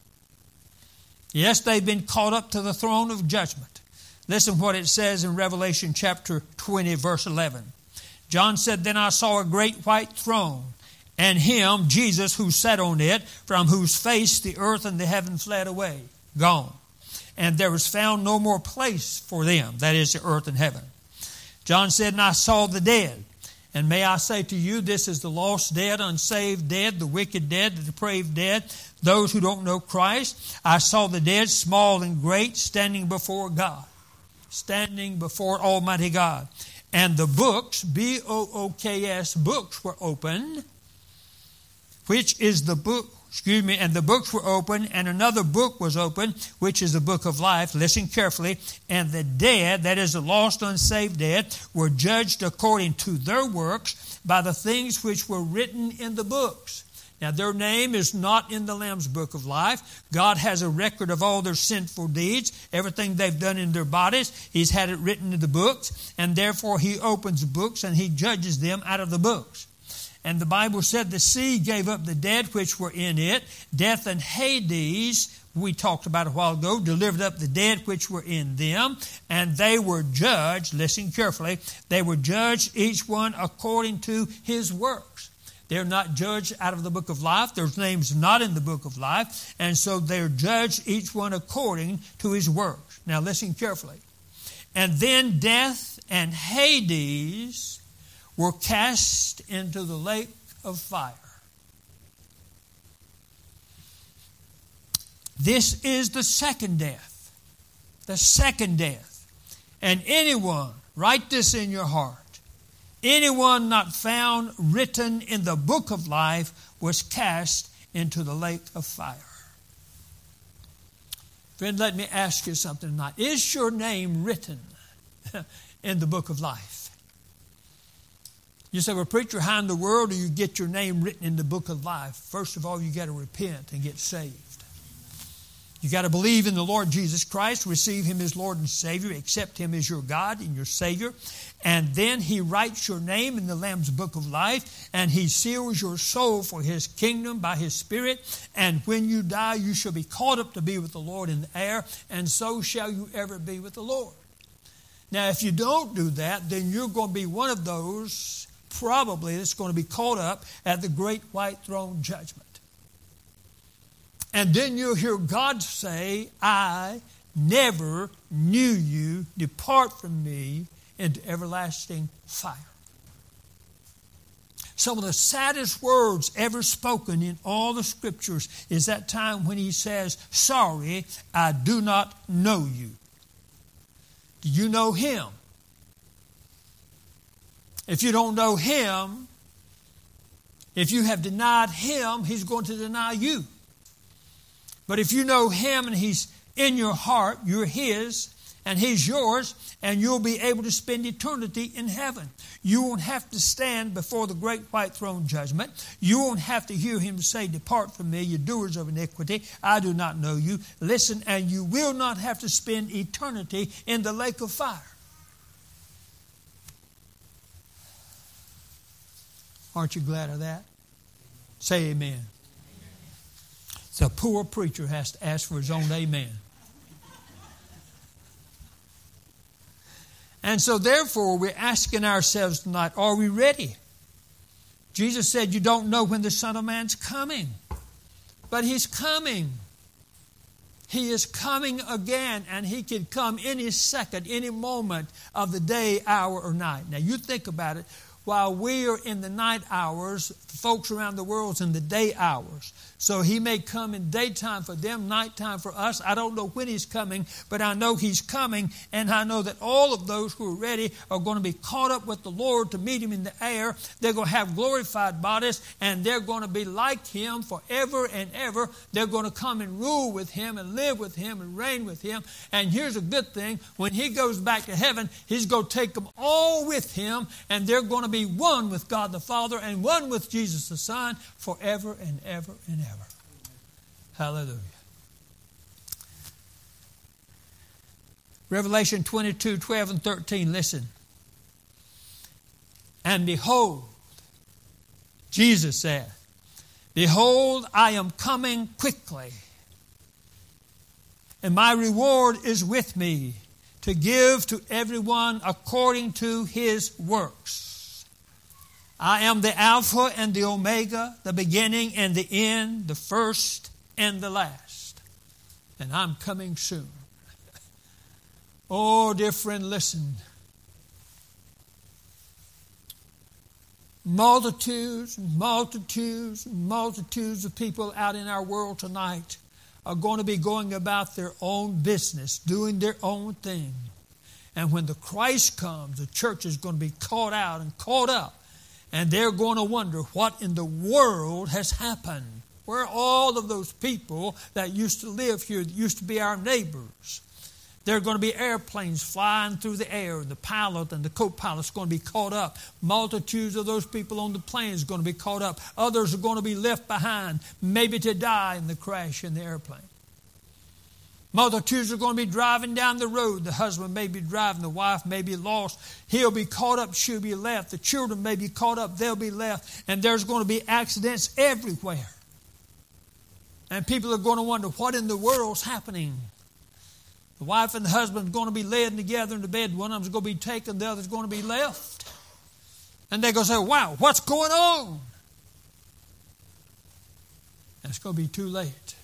Yes, they've been caught up to the throne of judgment. Listen what it says in Revelation chapter twenty, verse eleven. John said, "Then I saw a great white throne, and Him, Jesus, who sat on it, from whose face the earth and the heaven fled away," gone. "And there was found no more place for them," that is, the earth and heaven. John said, "And I saw the dead." And may I say to you, this is the lost dead, unsaved dead, the wicked dead, the depraved dead, those who don't know Christ. "I saw the dead, small and great, standing before God." Standing before Almighty God. "And the books," B O O K S, books were opened. Which is the book, excuse me, and the books were open, and another book was open, which is the book of life. Listen carefully. And the dead, that is the lost, unsaved dead, were judged according to their works by the things which were written in the books. Now, their name is not in the Lamb's book of life. God has a record of all their sinful deeds, everything they've done in their bodies. He's had it written in the books, and therefore He opens books and He judges them out of the books. And the Bible said the sea gave up the dead which were in it. Death and Hades, we talked about a while ago, delivered up the dead which were in them. And they were judged, listen carefully, they were judged each one according to his works. They're not judged out of the book of life. Their name's not in the book of life. And so they're judged each one according to his works. Now listen carefully. And then death and Hades were cast into the lake of fire. This is the second death. The second death. And anyone, write this in your heart, anyone not found written in the book of life was cast into the lake of fire. Friend, let me ask you something tonight. Is your name written in the book of life? You say, well, preacher, how in the world do you get your name written in the book of life? First of all, you got to repent and get saved. You got to believe in the Lord Jesus Christ, receive Him as Lord and Savior, accept Him as your God and your Savior. And then He writes your name in the Lamb's book of life, and He seals your soul for His kingdom by His Spirit. And when you die, you shall be caught up to be with the Lord in the air, and so shall you ever be with the Lord. Now, if you don't do that, then you're going to be one of those probably that's going to be caught up at the great white throne judgment. And then you'll hear God say, I never knew you. Depart from me into everlasting fire. Some of the saddest words ever spoken in all the Scriptures is that time when He says, sorry, I do not know you. Do you know Him? If you don't know Him, if you have denied Him, He's going to deny you. But if you know Him and He's in your heart, you're His and He's yours, and you'll be able to spend eternity in heaven. You won't have to stand before the great white throne judgment. You won't have to hear Him say, depart from me, you doers of iniquity. I do not know you. Listen, and you will not have to spend eternity in the lake of fire. Aren't you glad of that? Say amen. The poor preacher has to ask for his own amen. And so therefore we're asking ourselves tonight, are we ready? Jesus said you don't know when the Son of Man's coming. But He's coming. He is coming again, and He can come any second, any moment of the day, hour, or night. Now you think about it. While we are in the night hours, folks around the world is in the day hours. So He may come in daytime for them, nighttime for us. I don't know when He's coming, but I know He's coming. And I know that all of those who are ready are going to be caught up with the Lord to meet Him in the air. They're going to have glorified bodies, and they're going to be like Him forever and ever. They're going to come and rule with Him and live with Him and reign with Him. And here's a good thing. When He goes back to heaven, He's going to take them all with Him, and they're going to be one with God the Father and one with Jesus the Son forever and ever and ever. Hallelujah. Revelation twenty-two, twelve and thirteen, listen. And behold, Jesus said, behold, I am coming quickly, and my reward is with me to give to everyone according to his works. I am the Alpha and the Omega, the beginning and the end, the first and the last. And I'm coming soon. Oh, dear friend, listen. Multitudes and multitudes and multitudes of people out in our world tonight are going to be going about their own business, doing their own thing. And when the Christ comes, the church is going to be caught out and caught up. And they're going to wonder what in the world has happened. Where are all of those people that used to live here, that used to be our neighbors? There are going to be airplanes flying through the air. The pilot and the co-pilot is going to be caught up. Multitudes of those people on the planes are going to be caught up. Others are going to be left behind, maybe to die in the crash in the airplane. Multitudes are going to be driving down the road. The husband may be driving. The wife may be lost. He'll be caught up. She'll be left. The children may be caught up. They'll be left. And there's going to be accidents everywhere. And people are going to wonder, what in the world's happening? The wife and the husband are going to be laid together in the bed. One of them's going to be taken. The other's going to be left. And they're going to say, wow, what's going on? And it's going to be too late.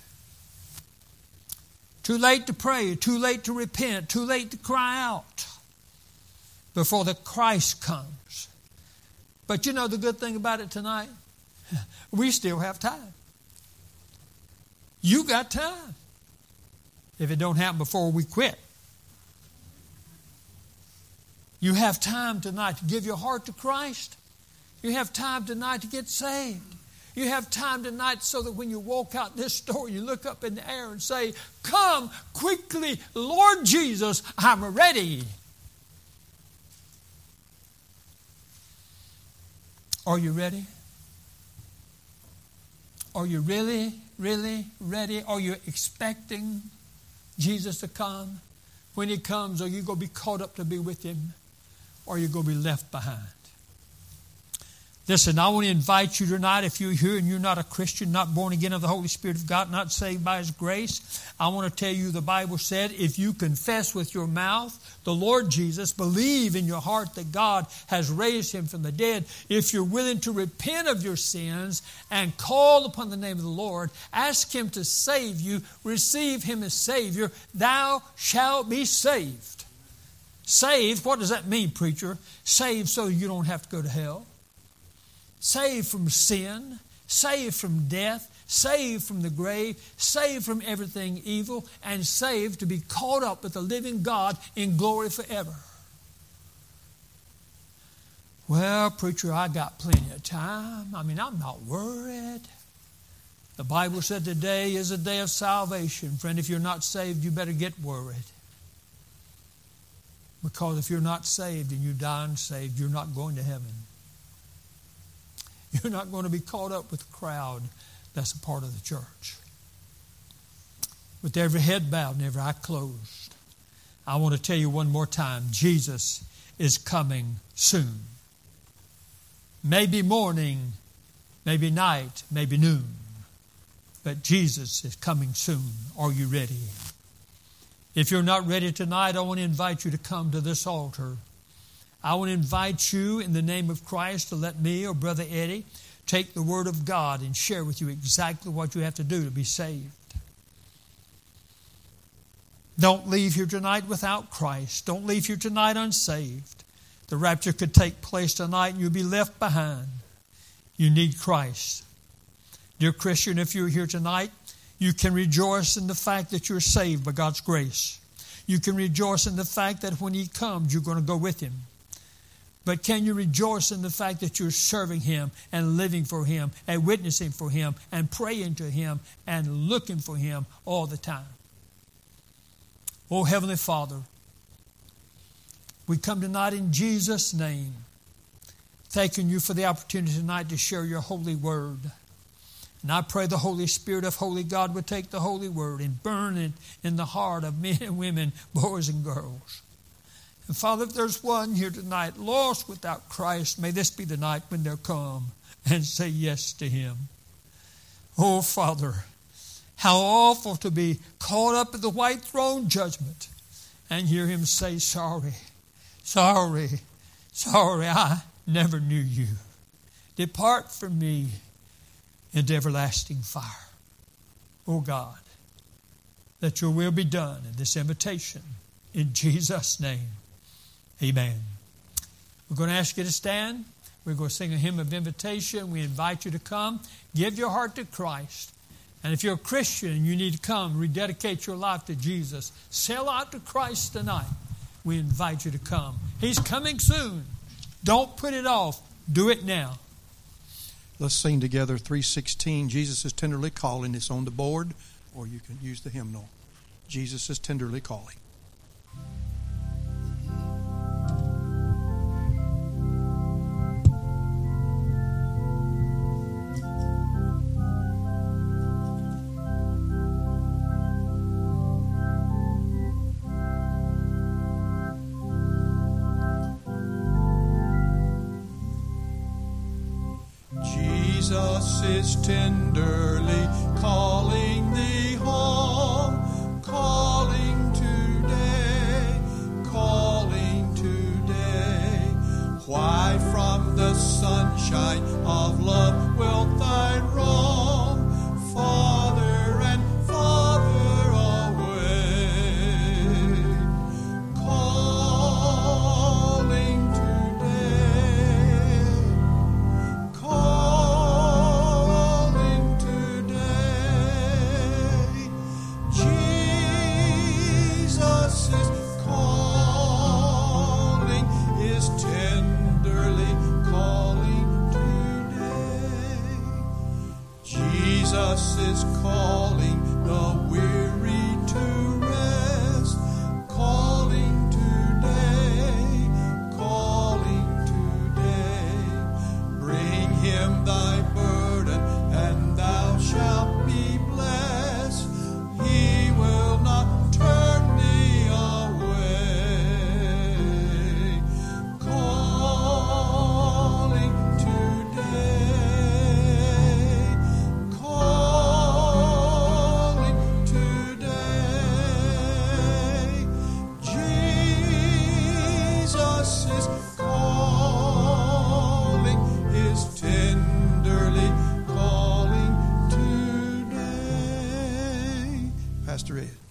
Too late to pray. Too late to repent. Too late to cry out before the Christ comes. But you know the good thing about it tonight? We still have time. You got time. If it don't happen before we quit. You have time tonight to give your heart to Christ. You have time tonight to get saved. You have time tonight so that when you walk out this door, you look up in the air and say, come quickly, Lord Jesus, I'm ready. Are you ready? Are you really, really ready? Are you expecting Jesus to come? When He comes, are you going to be caught up to be with Him? Or are you going to be left behind? Listen, I want to invite you tonight, if you're here and you're not a Christian, not born again of the Holy Spirit of God, not saved by His grace, I want to tell you the Bible said, if you confess with your mouth the Lord Jesus, believe in your heart that God has raised Him from the dead, if you're willing to repent of your sins and call upon the name of the Lord, ask Him to save you, receive Him as Savior, thou shalt be saved. Saved, what does that mean, preacher? Saved so you don't have to go to hell. Saved from sin, saved from death, saved from the grave, saved from everything evil, and saved to be caught up with the living God in glory forever. Well, preacher, I got plenty of time. I mean, I'm not worried. The Bible said today is a day of salvation. Friend, if you're not saved, you better get worried. Because if you're not saved and you die unsaved, you're not going to heaven. You're not going to be caught up with the crowd that's a part of the church. With every head bowed and every eye closed, I want to tell you one more time, Jesus is coming soon. Maybe morning, maybe night, maybe noon, but Jesus is coming soon. Are you ready? If you're not ready tonight, I want to invite you to come to this altar. I want to invite you in the name of Christ to let me or Brother Eddie take the Word of God and share with you exactly what you have to do to be saved. Don't leave here tonight without Christ. Don't leave here tonight unsaved. The rapture could take place tonight and you'll be left behind. You need Christ. Dear Christian, if you're here tonight, you can rejoice in the fact that you're saved by God's grace. You can rejoice in the fact that when He comes, you're going to go with Him. But can you rejoice in the fact that you're serving Him and living for Him and witnessing for Him and praying to Him and looking for Him all the time? Oh, Heavenly Father, we come tonight in Jesus' name, thanking You for the opportunity tonight to share Your holy word. And I pray the Holy Spirit of Holy God would take the holy word and burn it in the heart of men and women, boys and girls. And Father, if there's one here tonight lost without Christ, may this be the night when they'll come and say yes to Him. Oh, Father, how awful to be caught up at the white throne judgment and hear Him say, sorry, sorry, sorry, I never knew You. Depart from me into everlasting fire. Oh, God, let Your will be done in this invitation. In Jesus' name. Amen. We're going to ask you to stand. We're going to sing a hymn of invitation. We invite you to come. Give your heart to Christ. And if you're a Christian, you need to come, rededicate your life to Jesus. Sell out to Christ tonight. We invite you to come. He's coming soon. Don't put it off. Do it now. Let's sing together three sixteen. Jesus is tenderly calling. It's on the board, or you can use the hymnal. Jesus is tenderly calling. Jesus is tenderly calling thee home, calling today, calling today. Why from the sunshine of love wilt thou roam, farther and farther away? Calling today, calling today. Jesus is calling, is tenderly calling today. Jesus is calling the weary to rest, calling today, calling today. Bring him thy burden and thou shalt be blessed. He will not turn thee away. Calling today, calling today. Jesus is calling, is tenderly calling today. Pastor Ed.